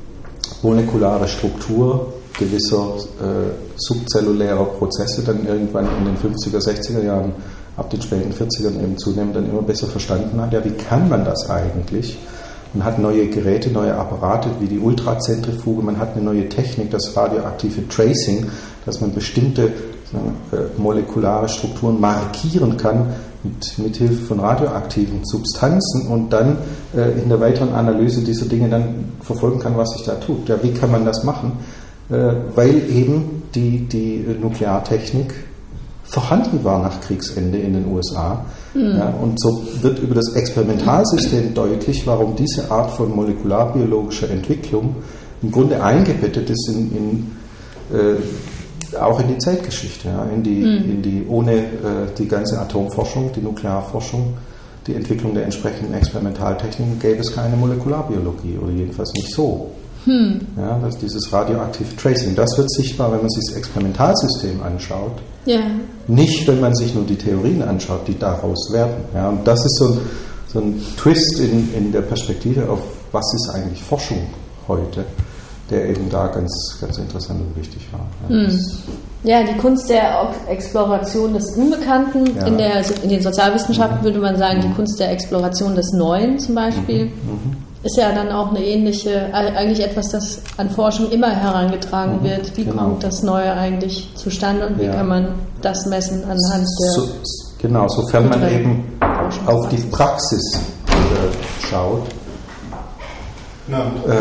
molekulare Struktur gewisser äh, subzellulärer Prozesse dann irgendwann in den fünfziger, sechziger Jahren, ab den späten vierzigern eben zunehmend dann immer besser verstanden hat. Ja, wie kann man das eigentlich? Man hat neue Geräte, neue Apparate wie die Ultrazentrifuge, man hat eine neue Technik, das radioaktive Tracing, dass man bestimmte sagen, äh, molekulare Strukturen markieren kann mit, mit Hilfe von radioaktiven Substanzen und dann äh, in der weiteren Analyse dieser Dinge dann verfolgen kann, was sich da tut. Ja, wie kann man das machen? Äh, weil eben die, die Nukleartechnik vorhanden war nach Kriegsende in den U S A. Mhm. Ja, und so wird über das Experimentalsystem deutlich, warum diese Art von molekularbiologischer Entwicklung im Grunde eingebettet ist in, in, äh, auch in die Zeitgeschichte, ja, in die, mhm. in die, ohne äh, die ganze Atomforschung, die Nuklearforschung, die Entwicklung der entsprechenden Experimentaltechniken gäbe es keine Molekularbiologie oder jedenfalls nicht so. Hm. Ja, das ist dieses radioaktive Tracing. Das wird sichtbar, wenn man sich das Experimentalsystem anschaut. Ja. Nicht, wenn man sich nur die Theorien anschaut, die daraus werden. Ja, und das ist so ein, so ein Twist in, in der Perspektive auf, was ist eigentlich Forschung heute, der eben da ganz, ganz interessant und wichtig war. Ja, hm. ja, die Kunst der Exploration des Unbekannten. Ja. In, der, in den Sozialwissenschaften mhm. würde man sagen, mhm. die Kunst der Exploration des Neuen zum Beispiel. Mhm. Mhm. Ist ja dann auch eine ähnliche, eigentlich etwas, das an Forschung immer herangetragen mhm, wird. Wie genau. kommt das Neue eigentlich zustande und wie ja. kann man das messen anhand der... So, genau, sofern man eben auf die Praxis äh, schaut. Ja. Äh,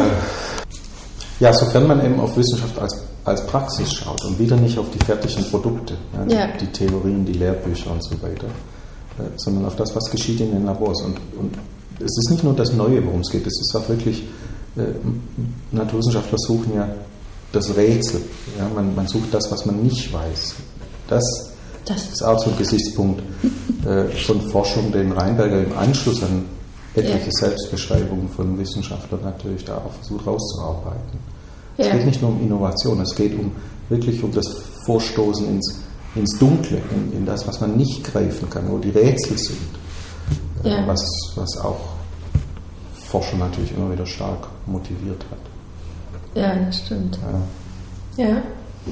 ja, sofern man eben auf Wissenschaft als, als Praxis schaut und wieder nicht auf die fertigen Produkte, ja, die, ja. die Theorien, die Lehrbücher und so weiter, äh, sondern auf das, was geschieht in den Labors. Und, und es ist nicht nur das Neue, worum es geht, es ist auch wirklich, äh, Naturwissenschaftler suchen ja das Rätsel, ja, man, man sucht das, was man nicht weiß. Das, das ist auch so ein Gesichtspunkt äh, von Forschung, den Rheinberger im Anschluss an etliche ja. Selbstbeschreibungen von Wissenschaftlern natürlich da auch versucht rauszuarbeiten. Ja. Es geht nicht nur um Innovation, es geht um wirklich um das Vorstoßen ins, ins Dunkle, in, in das, was man nicht greifen kann, wo die Rätsel sind. Ja. Was, was auch Forscher natürlich immer wieder stark motiviert hat. Ja, das stimmt. Ja. ja.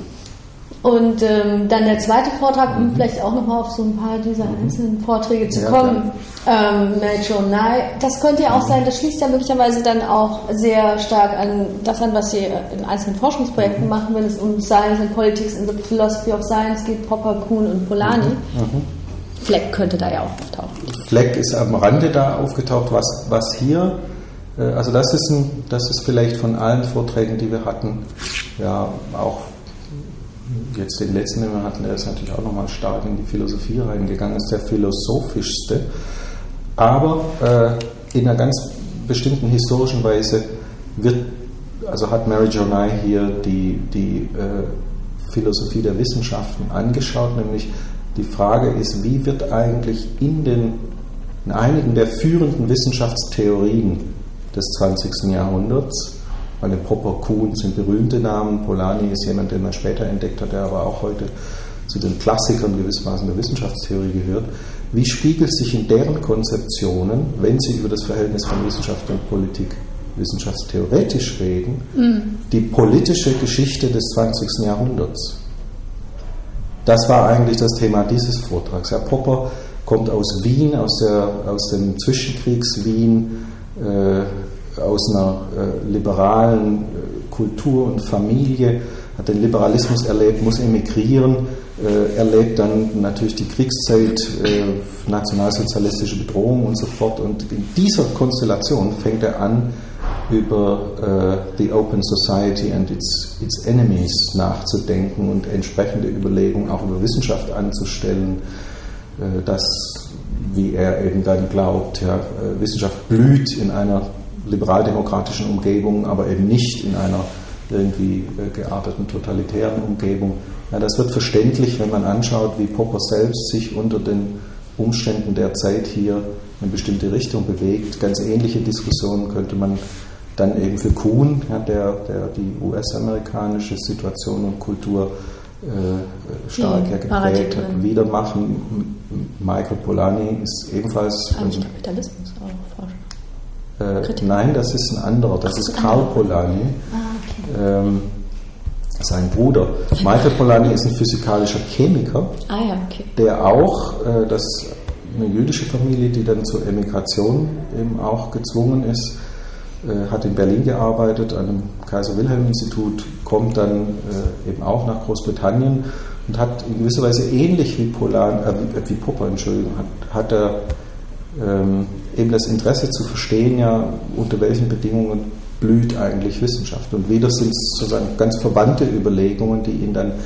Und ähm, dann der zweite Vortrag, um mhm. vielleicht auch nochmal auf so ein paar dieser mhm. einzelnen Vorträge zu ja, kommen. Ähm, Mel-Jo Nye, das könnte ja auch mhm. sein, das schließt ja möglicherweise dann auch sehr stark an das an, was Sie in einzelnen Forschungsprojekten mhm. machen, wenn es um Science and Politics in the Philosophy of Science geht, Popper, Kuhn und Polanyi. Mhm. Mhm. Fleck könnte da ja auch auftauchen. Fleck ist am Rande da aufgetaucht, was, was hier, äh, also das ist, ein, das ist vielleicht von allen Vorträgen, die wir hatten, ja auch jetzt den letzten, den wir hatten, der ist natürlich auch nochmal stark in die Philosophie reingegangen, ist der philosophischste, aber äh, in einer ganz bestimmten historischen Weise wird, also hat Mary-Jo Nye hier die, die äh, Philosophie der Wissenschaften angeschaut, nämlich die Frage ist, wie wird eigentlich in, den, in einigen der führenden Wissenschaftstheorien des zwanzigsten Jahrhunderts, weil Popper, Kuhn sind berühmte Namen, Polanyi ist jemand, den man später entdeckt hat, der aber auch heute zu den Klassikern gewissermaßen der Wissenschaftstheorie gehört, wie spiegelt sich in deren Konzeptionen, wenn sie über das Verhältnis von Wissenschaft und Politik wissenschaftstheoretisch reden, Mhm. die politische Geschichte des zwanzigsten Jahrhunderts. Das war eigentlich das Thema dieses Vortrags. Herr Popper kommt aus Wien, aus, der, aus dem Zwischenkriegs-Wien, äh, aus einer äh, liberalen äh, Kultur und Familie, hat den Liberalismus erlebt, muss emigrieren, äh, erlebt dann natürlich die Kriegszeit, äh, nationalsozialistische Bedrohung und so fort. Und in dieser Konstellation fängt er an, über äh, the Open Society and its, its Enemies nachzudenken und entsprechende Überlegungen auch über Wissenschaft anzustellen, äh, dass, wie er eben dann glaubt, ja, äh, Wissenschaft blüht in einer liberaldemokratischen Umgebung, aber eben nicht in einer irgendwie äh, gearteten totalitären Umgebung. Ja, das wird verständlich, wenn man anschaut, wie Popper selbst sich unter den Umständen der Zeit hier in eine bestimmte Richtung bewegt. Ganz ähnliche Diskussionen könnte man dann eben für Kuhn, ja, der, der die U S-amerikanische Situation und Kultur äh, stark ja, geprägt hat, wieder machen. Michael Polanyi ist ebenfalls... Antikapitalismus auch Forscher. Äh, nein, das ist ein anderer, das ist Karl Polanyi, ah, okay. ähm, sein Bruder. Michael Polanyi ist ein physikalischer Chemiker, ah, ja, okay. der auch, äh, das eine jüdische Familie, die dann zur Emigration eben auch gezwungen ist, hat in Berlin gearbeitet, an dem Kaiser-Wilhelm-Institut, kommt dann äh, eben auch nach Großbritannien und hat in gewisser Weise ähnlich wie, Polan, äh, wie, wie Popper, Entschuldigung, hat, hat er ähm, eben das Interesse zu verstehen, ja, unter welchen Bedingungen blüht eigentlich Wissenschaft. Und wieder sind es sozusagen ganz verwandte Überlegungen, die ihn dann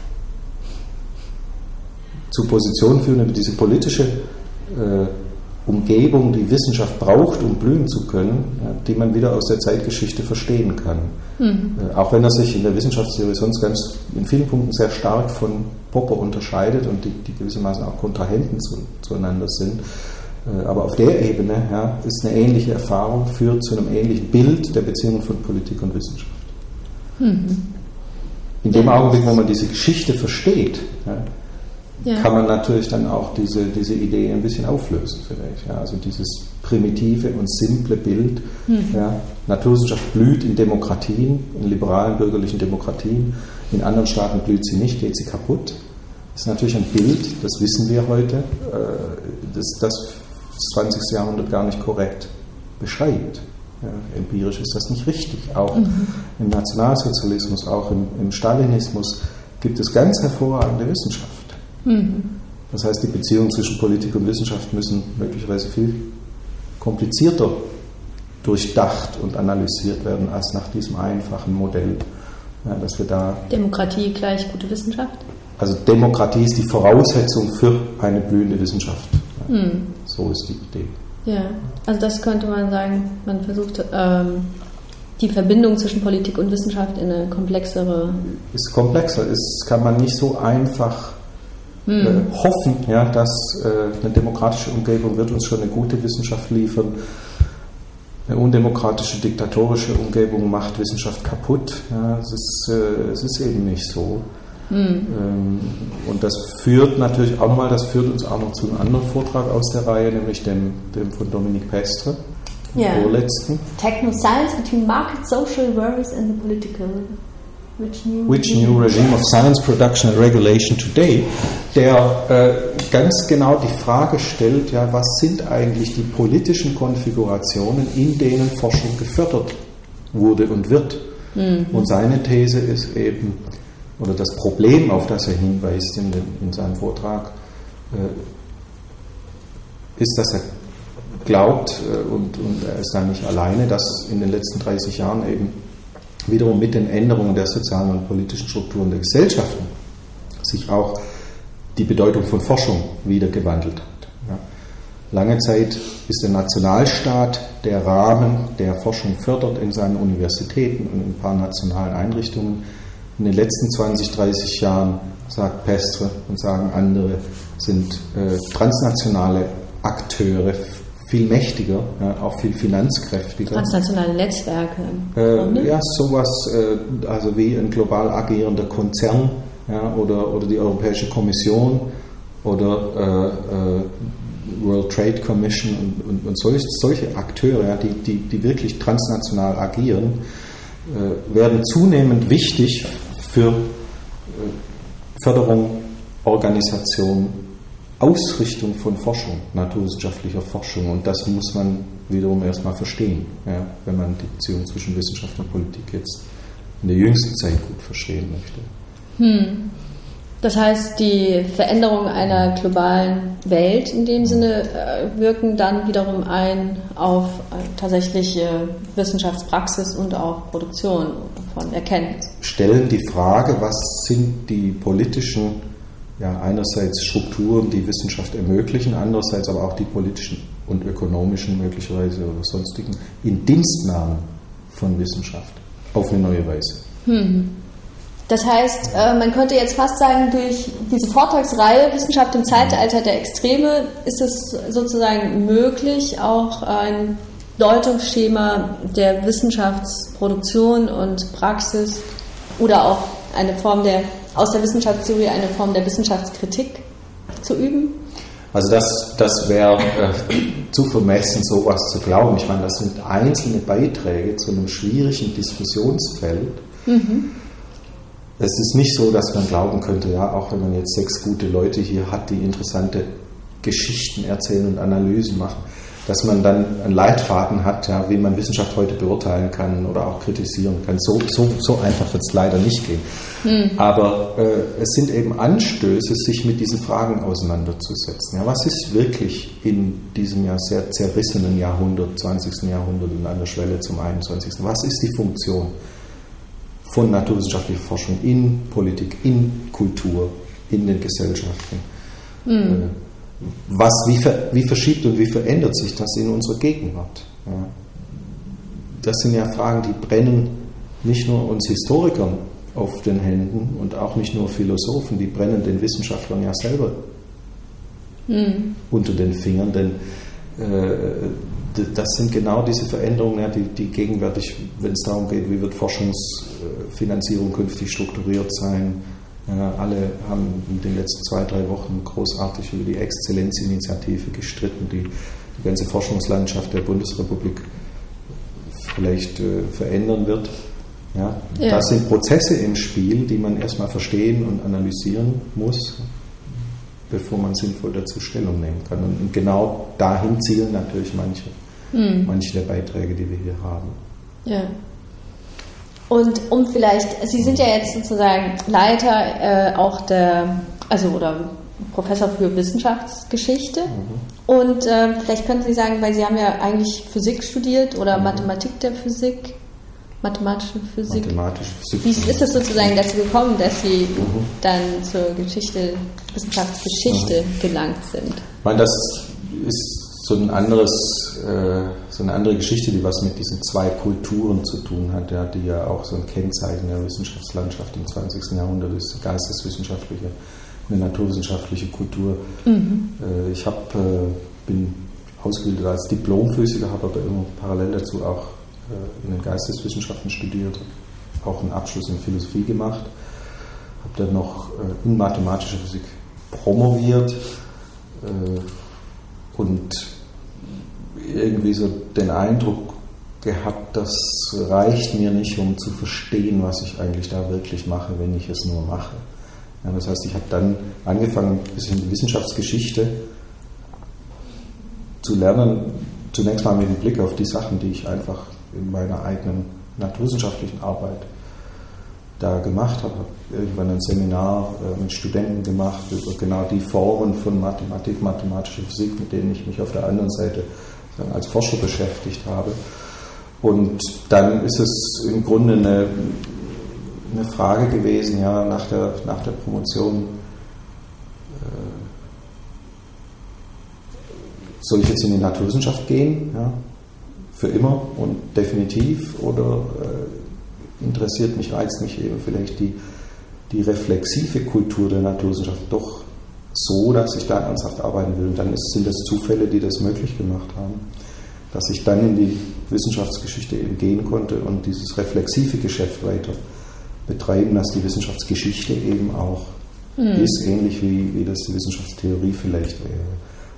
zu Positionen führen über diese politische äh, Umgebung, die Wissenschaft braucht, um blühen zu können, ja, die man wieder aus der Zeitgeschichte verstehen kann. Mhm. Äh, auch wenn er sich in der Wissenschaftstheorie sonst ganz in vielen Punkten sehr stark von Popper unterscheidet und die, die gewissermaßen auch Kontrahenten zu, zueinander sind. Äh, aber auf der Ebene ja, ist eine ähnliche Erfahrung, führt zu einem ähnlichen Bild der Beziehung von Politik und Wissenschaft. Mhm. In dem ja. Augenblick, wo man diese Geschichte versteht, ja, Ja. kann man natürlich dann auch diese, diese Idee ein bisschen auflösen vielleicht. Ja, also dieses primitive und simple Bild, mhm. ja, Naturwissenschaft blüht in Demokratien, in liberalen bürgerlichen Demokratien, in anderen Staaten blüht sie nicht, geht sie kaputt. Das ist natürlich ein Bild, das wissen wir heute, äh, das das zwanzigste Jahrhundert gar nicht korrekt beschreibt. Ja, empirisch ist das nicht richtig. Auch mhm. im Nationalsozialismus, auch im, im Stalinismus gibt es ganz hervorragende Wissenschaft. Das heißt, die Beziehungen zwischen Politik und Wissenschaft müssen möglicherweise viel komplizierter durchdacht und analysiert werden als nach diesem einfachen Modell, ja, dass wir da... Demokratie gleich gute Wissenschaft? Also Demokratie ist die Voraussetzung für eine blühende Wissenschaft. Ja, hm. So ist die Idee. Ja, also das könnte man sagen, man versucht ähm, die Verbindung zwischen Politik und Wissenschaft in eine komplexere... Ist komplexer, ist, kann man nicht so einfach... Hm. Äh, hoffen, ja, dass äh, eine demokratische Umgebung wird uns schon eine gute Wissenschaft liefern. Eine undemokratische, diktatorische Umgebung macht Wissenschaft kaputt. Ja, es, ist, äh, es ist eben nicht so. Hm. Ähm, und das führt natürlich auch nochmal, das führt uns auch noch zu einem anderen Vortrag aus der Reihe, nämlich dem, dem von Dominique Pestre, dem yeah. vorletzten. Techno-Science between market, social worries and the political... Which new, Which new regime of science production and regulation today, der äh, ganz genau die Frage stellt, ja, was sind eigentlich die politischen Konfigurationen, in denen Forschung gefördert wurde und wird. Mhm. Und seine These ist eben, oder das Problem, auf das er hinweist in, den, in seinem Vortrag, äh, ist, dass er glaubt, äh, und, und er ist da nicht alleine, dass in den letzten dreißig Jahren eben wiederum mit den Änderungen der sozialen und politischen Strukturen der Gesellschaften sich auch die Bedeutung von Forschung wieder gewandelt hat. Ja. Lange Zeit ist der Nationalstaat der Rahmen, der Forschung fördert in seinen Universitäten und in ein paar nationalen Einrichtungen. In den letzten zwanzig, dreißig Jahren, sagt Pestre und sagen andere, sind äh, transnationale Akteure viel mächtiger, ja, auch viel finanzkräftiger. Transnationale Netzwerke. Äh, ja, sowas, äh, also wie ein global agierender Konzern, ja, oder, oder die Europäische Kommission oder äh, äh, World Trade Commission und, und, und solch, solche Akteure, ja, die, die, die wirklich transnational agieren, äh, werden zunehmend wichtig für äh, Förderung, Organisation, Ausrichtung von Forschung, naturwissenschaftlicher Forschung. Und das muss man wiederum erstmal verstehen, ja, wenn man die Beziehung zwischen Wissenschaft und Politik jetzt in der jüngsten Zeit gut verstehen möchte. Hm. Das heißt, die Veränderung einer globalen Welt in dem Sinne äh, wirken dann wiederum ein auf äh, tatsächliche Wissenschaftspraxis und auch Produktion von Erkenntnis. Stellen die Frage, was sind die politischen, ja, einerseits Strukturen, die Wissenschaft ermöglichen, andererseits aber auch die politischen und ökonomischen möglicherweise oder sonstigen Indienstnahmen von Wissenschaft auf eine neue Weise. Hm. Das heißt, man könnte jetzt fast sagen, durch diese Vortragsreihe Wissenschaft im Zeitalter der Extreme ist es sozusagen möglich, auch ein Deutungsschema der Wissenschaftsproduktion und Praxis oder auch eine Form der, aus der Wissenschaftstheorie eine Form der Wissenschaftskritik zu üben? Also das, das wäre äh, zu vermessen, sowas zu glauben. Ich meine, das sind einzelne Beiträge zu einem schwierigen Diskussionsfeld. Mhm. Es ist nicht so, dass man glauben könnte, ja, auch wenn man jetzt sechs gute Leute hier hat, die interessante Geschichten erzählen und Analysen machen, dass man dann einen Leitfaden hat, ja, wie man Wissenschaft heute beurteilen kann oder auch kritisieren kann. So, so, so einfach wird es leider nicht gehen. Hm. Aber äh, es sind eben Anstöße, sich mit diesen Fragen auseinanderzusetzen. Ja, was ist wirklich in diesem ja sehr zerrissenen Jahrhundert, zwanzigsten Jahrhundert und an der Schwelle zum einundzwanzigsten Was ist die Funktion von naturwissenschaftlicher Forschung in Politik, in Kultur, in den Gesellschaften? Mhm. Was, wie, ver, wie verschiebt und wie verändert sich das in unserer Gegenwart? Ja. Das sind ja Fragen, die brennen nicht nur uns Historikern auf den Händen und auch nicht nur Philosophen, die brennen den Wissenschaftlern ja selber mhm. unter den Fingern, denn äh, das sind genau diese Veränderungen, ja, die, die gegenwärtig, wenn es darum geht, wie wird Forschungsfinanzierung künftig strukturiert sein. Ja, alle haben in den letzten zwei, drei Wochen großartig über die Exzellenzinitiative gestritten, die die ganze Forschungslandschaft der Bundesrepublik vielleicht äh, verändern wird. Ja, ja. Da sind Prozesse im Spiel, die man erstmal verstehen und analysieren muss, bevor man sinnvoll dazu Stellung nehmen kann. Und, und genau dahin zielen natürlich manche. Hm. Manche der Beiträge, die wir hier haben. Ja. Und um vielleicht, Sie sind ja jetzt sozusagen Leiter äh, auch der, also oder Professor für Wissenschaftsgeschichte. Mhm. Und äh, vielleicht können Sie sagen, weil Sie haben ja eigentlich Physik studiert oder mhm. Mathematik der Physik, mathematische Physik. Mathematische Physik. Wie ist es sozusagen dazu gekommen, dass Sie mhm. dann zur Geschichte, Wissenschaftsgeschichte mhm. gelangt sind? Ich meine, das ist so ein anderes, äh, so eine andere Geschichte, die was mit diesen zwei Kulturen zu tun hat, ja, die ja auch so ein Kennzeichen der Wissenschaftslandschaft im zwanzigsten Jahrhundert ist, die geisteswissenschaftliche und eine naturwissenschaftliche Kultur. Mhm. Äh, ich hab, äh, bin ausgebildet als Diplomphysiker, habe aber immer parallel dazu auch äh, in den Geisteswissenschaften studiert, auch einen Abschluss in Philosophie gemacht, habe dann noch äh, in mathematischer Physik promoviert äh, und irgendwie so den Eindruck gehabt, das reicht mir nicht, um zu verstehen, was ich eigentlich da wirklich mache, wenn ich es nur mache. Ja, das heißt, ich habe dann angefangen, ein bisschen die Wissenschaftsgeschichte zu lernen, zunächst mal mit dem Blick auf die Sachen, die ich einfach in meiner eigenen naturwissenschaftlichen Arbeit da gemacht habe. Ich habe irgendwann ein Seminar äh, mit Studenten gemacht über genau die Formen von Mathematik, mathematischer Physik, mit denen ich mich auf der anderen Seite sagen, als Forscher beschäftigt habe. Und dann ist es im Grunde eine, eine Frage gewesen, ja, nach der, nach der Promotion, äh, soll ich jetzt in die Naturwissenschaft gehen, ja, für immer und definitiv, oder äh, interessiert mich, reizt mich eben vielleicht die, die reflexive Kultur der Naturwissenschaft doch so, dass ich da ernsthaft arbeiten will. Und dann ist, sind das Zufälle, die das möglich gemacht haben, dass ich dann in die Wissenschaftsgeschichte eben gehen konnte und dieses reflexive Geschäft weiter betreiben, dass die Wissenschaftsgeschichte eben auch mhm. ist, ähnlich wie, wie das die Wissenschaftstheorie vielleicht wäre.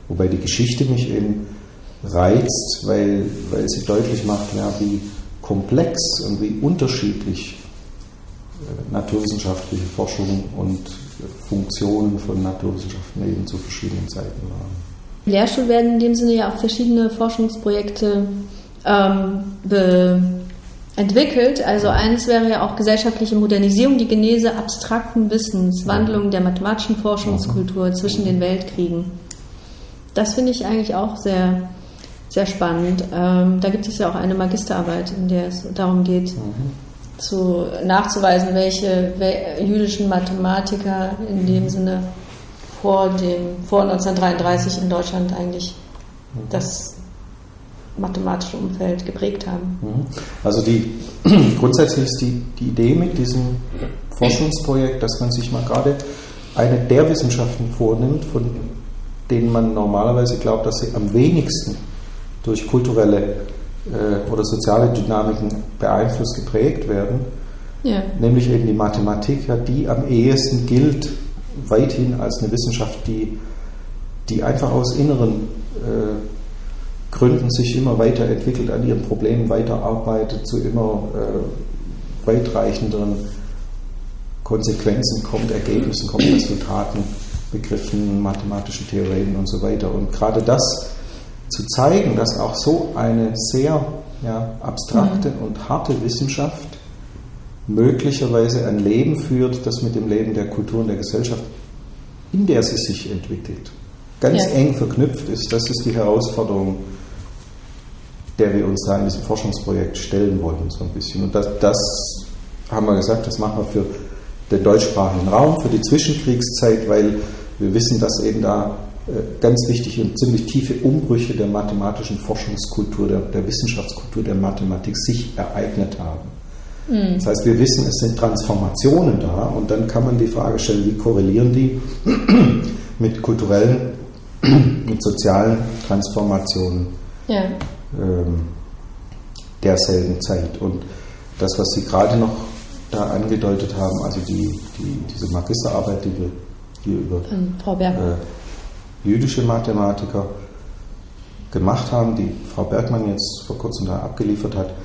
Wobei die Geschichte mich eben reizt, weil, weil sie deutlich macht, ja, wie komplex und wie unterschiedlich äh, naturwissenschaftliche Forschung und Funktionen von Naturwissenschaften eben zu verschiedenen Zeiten waren. Im Lehrstuhl werden in dem Sinne ja auch verschiedene Forschungsprojekte ähm, be- entwickelt. Also eines wäre ja auch gesellschaftliche Modernisierung, die Genese abstrakten Wissens, Wandlung der mathematischen Forschungskultur zwischen den Weltkriegen. Das finde ich eigentlich auch sehr, sehr spannend. Ähm, da gibt es ja auch eine Magisterarbeit, in der es darum geht, mhm. zu, nachzuweisen, welche wel, jüdischen Mathematiker in dem Sinne vor, dem, vor neunzehnhundertdreiunddreißig in Deutschland eigentlich mhm. das mathematische Umfeld geprägt haben. Also die, grundsätzlich ist die, die Idee mit diesem Forschungsprojekt, dass man sich mal gerade eine der Wissenschaften vornimmt, von denen man normalerweise glaubt, dass sie am wenigsten durch kulturelle äh, oder soziale Dynamiken beeinflusst, geprägt werden, ja. nämlich eben die Mathematik, ja, die am ehesten gilt, weithin als eine Wissenschaft, die, die einfach aus inneren äh, Gründen sich immer weiterentwickelt, an ihren Problemen weiterarbeitet, zu immer äh, weitreichenderen Konsequenzen kommt, Ergebnissen kommt, Resultaten, Begriffen, mathematischen Theorien und so weiter. Und gerade das zu zeigen, dass auch so eine sehr ja, abstrakte mhm. und harte Wissenschaft möglicherweise ein Leben führt, das mit dem Leben der Kultur und der Gesellschaft, in der sie sich entwickelt, ganz ja. eng verknüpft ist, das ist die Herausforderung, der wir uns da in diesem Forschungsprojekt stellen wollten, so ein bisschen. Und das, das haben wir gesagt, das machen wir für den deutschsprachigen Raum, für die Zwischenkriegszeit, weil wir wissen, dass eben da äh, ganz wichtige und ziemlich tiefe Umbrüche der mathematischen Forschungskultur, der, der Wissenschaftskultur der Mathematik sich ereignet haben. Mhm. Das heißt, wir wissen, es sind Transformationen da und dann kann man die Frage stellen, wie korrelieren die mit kulturellen, mit sozialen Transformationen ja. ähm, derselben Zeit. Und das, was Sie gerade noch da angedeutet haben, also die, die, diese Magisterarbeit, die wir hier über ähm, Frau Bergmann. Äh, jüdische Mathematiker gemacht haben, die Frau Bergmann jetzt vor kurzem da abgeliefert hat,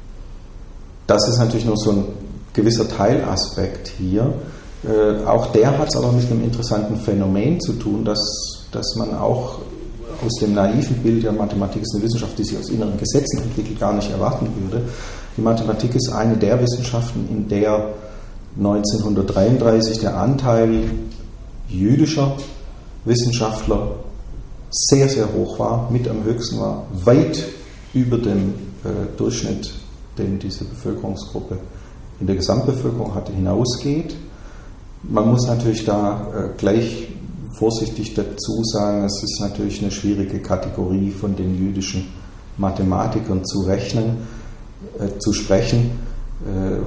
das ist natürlich nur so ein gewisser Teilaspekt hier. Äh, auch der hat es aber mit einem interessanten Phänomen zu tun, dass, dass man auch aus dem naiven Bild, ja, Mathematik ist eine Wissenschaft, die sich aus inneren Gesetzen entwickelt, gar nicht erwarten würde. Die Mathematik ist eine der Wissenschaften, in der neunzehnhundertdreiunddreißig der Anteil jüdischer Wissenschaftler sehr, sehr hoch war, mit am höchsten war, weit über dem äh, Durchschnitt, den diese Bevölkerungsgruppe in der Gesamtbevölkerung hatte, hinausgeht. Man muss natürlich da äh, gleich vorsichtig dazu sagen, es ist natürlich eine schwierige Kategorie von den jüdischen Mathematikern zu rechnen, äh, zu sprechen. Äh,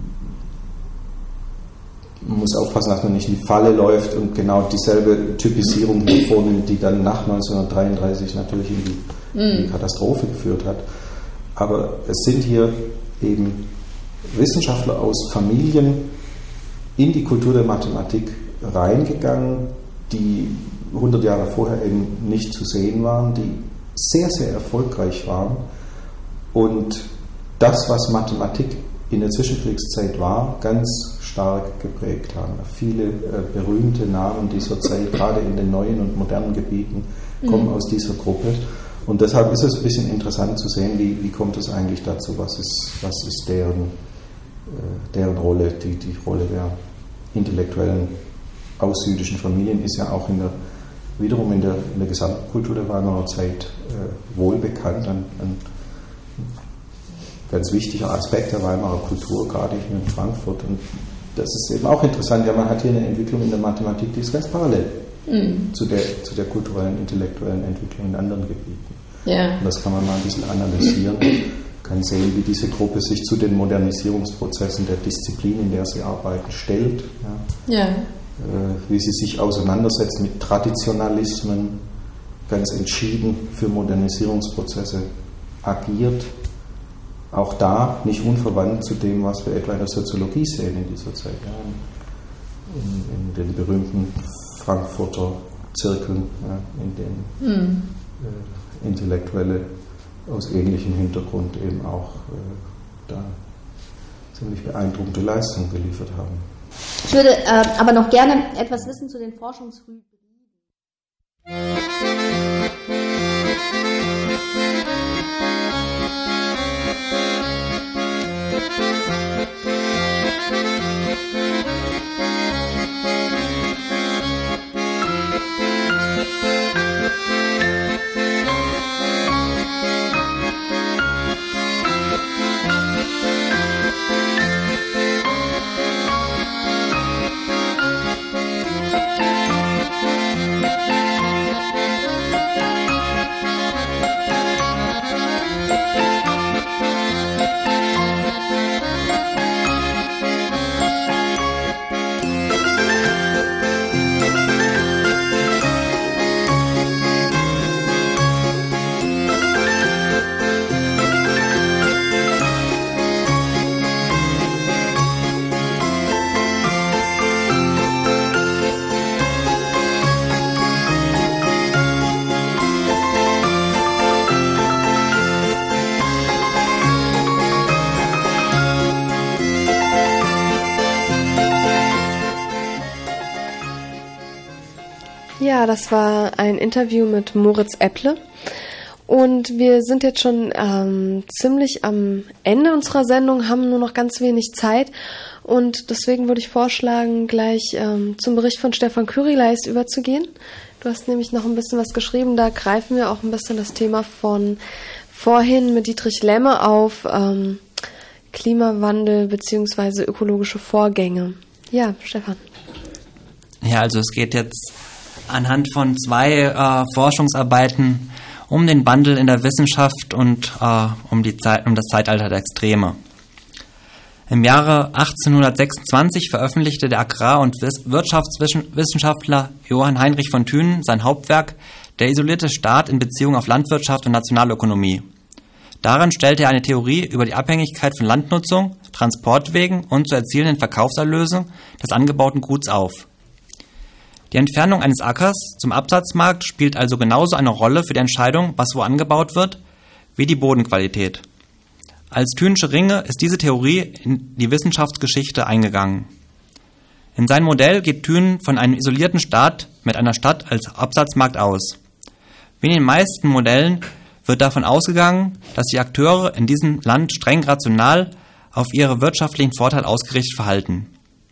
man muss aufpassen, dass man nicht in die Falle läuft und genau dieselbe Typisierung hier vornimmt, die dann nach neunzehnhundertdreiunddreißig natürlich in die, in die Katastrophe geführt hat. Aber es sind hier eben Wissenschaftler aus Familien in die Kultur der Mathematik reingegangen, die hundert Jahre vorher eben nicht zu sehen waren, die sehr, sehr erfolgreich waren. Und das, was Mathematik in der Zwischenkriegszeit war, ganz stark geprägt haben. Viele äh, berühmte Namen dieser Zeit, gerade in den neuen und modernen Gebieten, kommen mhm. aus dieser Gruppe. Und deshalb ist es ein bisschen interessant zu sehen, wie, wie kommt es eigentlich dazu, was ist, was ist deren, äh, deren Rolle, die, die Rolle der Intellektuellen aus jüdischen Familien ist ja auch in der, wiederum in der, in der Gesamtkultur der Weimarer Zeit äh, wohlbekannt, ein, ein ganz wichtiger Aspekt der Weimarer Kultur, gerade hier in Frankfurt. Und das ist eben auch interessant, ja, man hat hier eine Entwicklung in der Mathematik, die ist ganz parallel mhm. zu, der, zu der kulturellen, intellektuellen Entwicklung in anderen Gebieten. Ja. Und das kann man mal ein bisschen analysieren, kann sehen, wie diese Gruppe sich zu den Modernisierungsprozessen der Disziplin, in der sie arbeiten, stellt. Ja. Ja. Wie sie sich auseinandersetzt mit Traditionalismen, ganz entschieden für Modernisierungsprozesse agiert. Auch da nicht unverwandt zu dem, was wir etwa in der Soziologie sehen in dieser Zeit. Ja. In, in den berühmten Frankfurter Zirkeln, ja, in denen mhm. äh, Intellektuelle aus ähnlichem Hintergrund eben auch äh, da ziemlich beeindruckende Leistungen geliefert haben. Ich würde äh, aber noch gerne etwas wissen zu den Forschungshybriden. Ja, das war ein Interview mit Moritz Epple und wir sind jetzt schon ähm, ziemlich am Ende unserer Sendung, haben nur noch ganz wenig Zeit und deswegen würde ich vorschlagen, gleich ähm, zum Bericht von Stefan Kyrieleis überzugehen. Du hast nämlich noch ein bisschen was geschrieben, da greifen wir auch ein bisschen das Thema von vorhin mit Dietrich Lemme auf, ähm, Klimawandel bzw. ökologische Vorgänge. Ja, Stefan. Ja, also es geht jetzt anhand von zwei äh, Forschungsarbeiten um den Wandel in der Wissenschaft und äh, um, die Zeit, um das Zeitalter der Extreme. Im Jahre achtzehnhundertsechsundzwanzig veröffentlichte der Agrar- und Wirtschaftswissenschaftler Johann Heinrich von Thünen sein Hauptwerk Der isolierte Staat in Beziehung auf Landwirtschaft und Nationalökonomie. Darin stellte er eine Theorie über die Abhängigkeit von Landnutzung, Transportwegen und zu erzielenden Verkaufserlösen des angebauten Guts auf. Die Entfernung eines Ackers zum Absatzmarkt spielt also genauso eine Rolle für die Entscheidung, was wo angebaut wird, wie die Bodenqualität. Als Thünsche Ringe ist diese Theorie in die Wissenschaftsgeschichte eingegangen. In seinem Modell geht Thünen von einem isolierten Staat mit einer Stadt als Absatzmarkt aus. Wie in den meisten Modellen wird davon ausgegangen, dass die Akteure in diesem Land streng rational auf ihre wirtschaftlichen Vorteile ausgerichtet verhalten.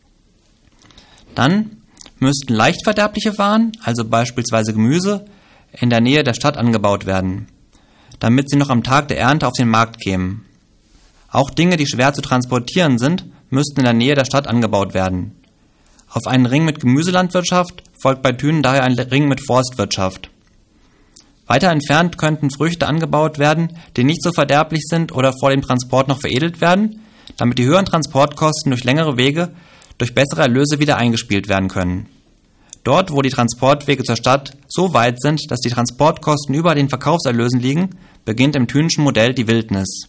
Dann müssten leicht verderbliche Waren, also beispielsweise Gemüse, in der Nähe der Stadt angebaut werden, damit sie noch am Tag der Ernte auf den Markt kämen. Auch Dinge, die schwer zu transportieren sind, müssten in der Nähe der Stadt angebaut werden. Auf einen Ring mit Gemüselandwirtschaft folgt bei Thünen daher ein Ring mit Forstwirtschaft. Weiter entfernt könnten Früchte angebaut werden, die nicht so verderblich sind oder vor dem Transport noch veredelt werden, damit die höheren Transportkosten durch längere Wege durch bessere Erlöse wieder eingespielt werden können. Dort, wo die Transportwege zur Stadt so weit sind, dass die Transportkosten über den Verkaufserlösen liegen, beginnt im Thünschen Modell die Wildnis.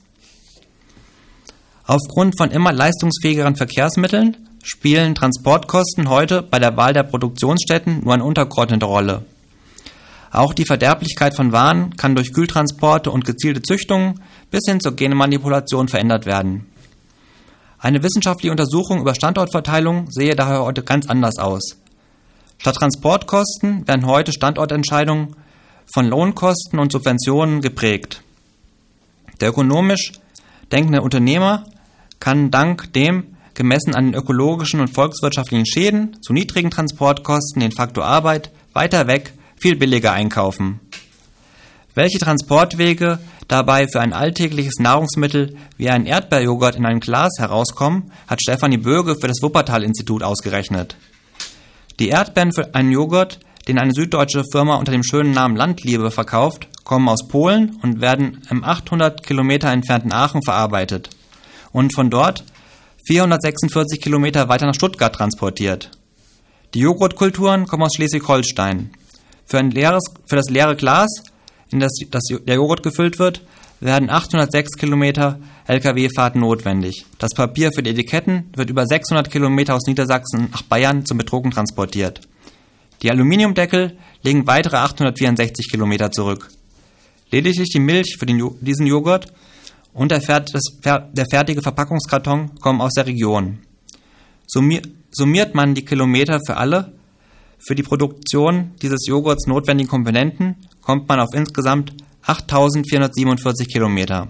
Aufgrund von immer leistungsfähigeren Verkehrsmitteln spielen Transportkosten heute bei der Wahl der Produktionsstätten nur eine untergeordnete Rolle. Auch die Verderblichkeit von Waren kann durch Kühltransporte und gezielte Züchtungen bis hin zur Genmanipulation verändert werden. Eine wissenschaftliche Untersuchung über Standortverteilung sehe daher heute ganz anders aus. Statt Transportkosten werden heute Standortentscheidungen von Lohnkosten und Subventionen geprägt. Der ökonomisch denkende Unternehmer kann dank dem, gemessen an den ökologischen und volkswirtschaftlichen Schäden, zu niedrigen Transportkosten den Faktor Arbeit weiter weg viel billiger einkaufen. Welche Transportwege dabei für ein alltägliches Nahrungsmittel wie ein Erdbeerjoghurt in einem Glas herauskommen, hat Stefanie Böge für das Wuppertal-Institut ausgerechnet. Die Erdbeeren für einen Joghurt, den eine süddeutsche Firma unter dem schönen Namen Landliebe verkauft, kommen aus Polen und werden im achthundert Kilometer entfernten Aachen verarbeitet und von dort vierhundertsechsundvierzig Kilometer weiter nach Stuttgart transportiert. Die Joghurtkulturen kommen aus Schleswig-Holstein. Für, ein leeres, für das leere Glas, in das, das der Joghurt gefüllt wird, werden achthundertsechs Kilometer L K W-Fahrten notwendig. Das Papier für die Etiketten wird über sechshundert Kilometer aus Niedersachsen nach Bayern zum Bedrucken transportiert. Die Aluminiumdeckel, legen weitere achthundertvierundsechzig Kilometer zurück. Lediglich die Milch für den, diesen Joghurt und der, fert, das, der fertige Verpackungskarton kommen aus der Region. Summier, summiert man die Kilometer für alle für die Produktion dieses Joghurts notwendigen Komponenten, kommt man auf insgesamt achttausendvierhundertsiebenundvierzig Kilometer.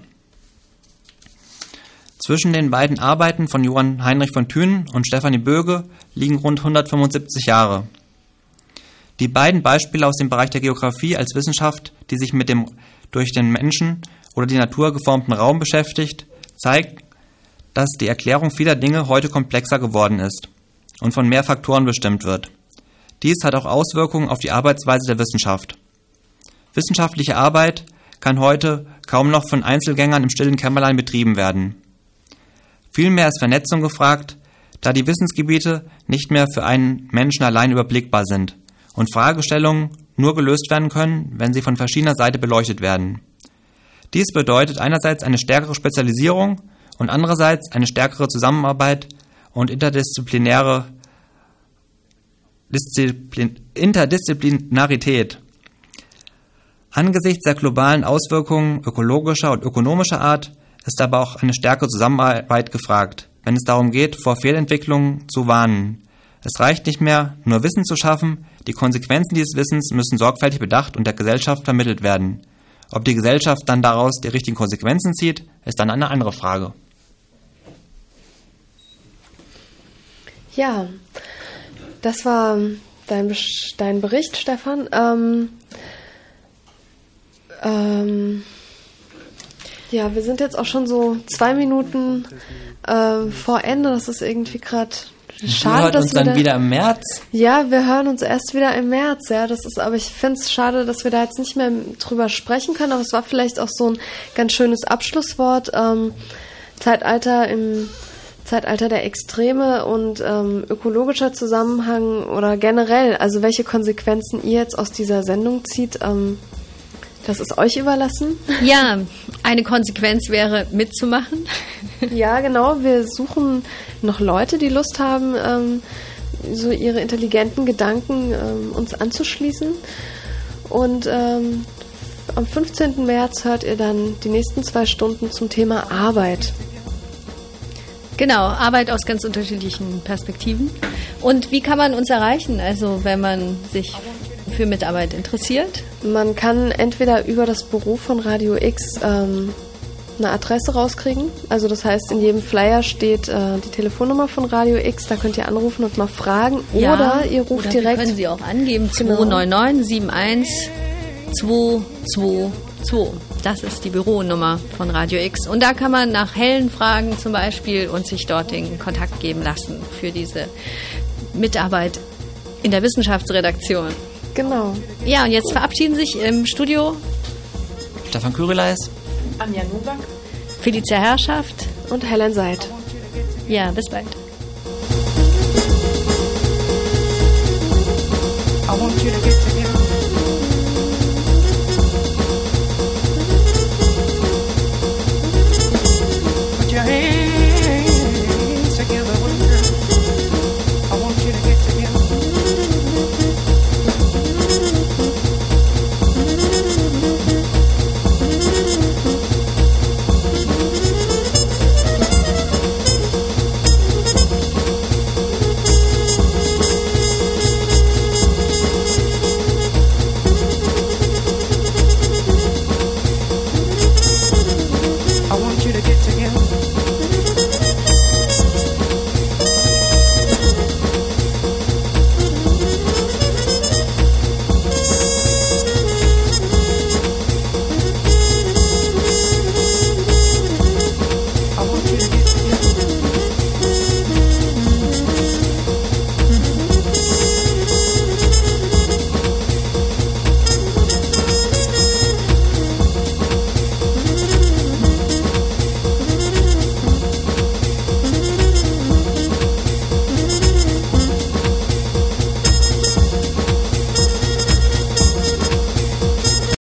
Zwischen den beiden Arbeiten von Johann Heinrich von Thünen und Stefanie Böge liegen rund hundertfünfundsiebzig Jahre. Die beiden Beispiele aus dem Bereich der Geographie als Wissenschaft, die sich mit dem durch den Menschen oder die Natur geformten Raum beschäftigt, zeigen, dass die Erklärung vieler Dinge heute komplexer geworden ist und von mehr Faktoren bestimmt wird. Dies hat auch Auswirkungen auf die Arbeitsweise der Wissenschaft. Wissenschaftliche Arbeit kann heute kaum noch von Einzelgängern im stillen Kämmerlein betrieben werden. Vielmehr ist Vernetzung gefragt, da die Wissensgebiete nicht mehr für einen Menschen allein überblickbar sind und Fragestellungen nur gelöst werden können, wenn sie von verschiedener Seite beleuchtet werden. Dies bedeutet einerseits eine stärkere Spezialisierung und andererseits eine stärkere Zusammenarbeit und interdisziplinäre Disziplin, Interdisziplinarität. Angesichts der globalen Auswirkungen ökologischer und ökonomischer Art ist aber auch eine stärkere Zusammenarbeit gefragt, wenn es darum geht, vor Fehlentwicklungen zu warnen. Es reicht nicht mehr, nur Wissen zu schaffen, die Konsequenzen dieses Wissens müssen sorgfältig bedacht und der Gesellschaft vermittelt werden. Ob die Gesellschaft dann daraus die richtigen Konsequenzen zieht, ist dann eine andere Frage. Ja, das war dein, dein Bericht, Stefan. Ähm, ähm, ja, wir sind jetzt auch schon so zwei Minuten äh, vor Ende. Das ist irgendwie gerade schade. Wir hören dass uns wir dann da, wieder im März. Ja, wir hören uns erst wieder im März. Ja, das ist, aber ich finde es schade, dass wir da jetzt nicht mehr drüber sprechen können. Aber es war vielleicht auch so ein ganz schönes Abschlusswort. Ähm, Zeitalter im Zeitalter der Extreme und ähm, ökologischer Zusammenhang oder generell, also welche Konsequenzen ihr jetzt aus dieser Sendung zieht, ähm, das ist euch überlassen. Ja, eine Konsequenz wäre mitzumachen. Ja, genau. Wir suchen noch Leute, die Lust haben, ähm, so ihre intelligenten Gedanken ähm, uns anzuschließen. Und ähm, am fünfzehnten März hört ihr dann die nächsten zwei Stunden zum Thema Arbeit. Genau, Arbeit aus ganz unterschiedlichen Perspektiven. Und wie kann man uns erreichen, also wenn man sich für Mitarbeit interessiert? Man kann entweder über das Büro von Radio X ähm, eine Adresse rauskriegen. Also das heißt, in jedem Flyer steht äh, die Telefonnummer von Radio X. Da könnt ihr anrufen und mal fragen. Ja, oder ihr ruft oder direkt. Wir können Sie auch angeben, Genau. zwei neun neun sieben eins zwei zwei zwei. Das ist die Büronummer von Radio X. Und da kann man nach Helen fragen zum Beispiel und sich dort den Kontakt geben lassen für diese Mitarbeit in der Wissenschaftsredaktion. Genau. Ja, und jetzt verabschieden sich im Studio Stefan Kyrileis, Anja Nowak, Felicia Herrschaft Und Helen Seid. Ja, bis bald.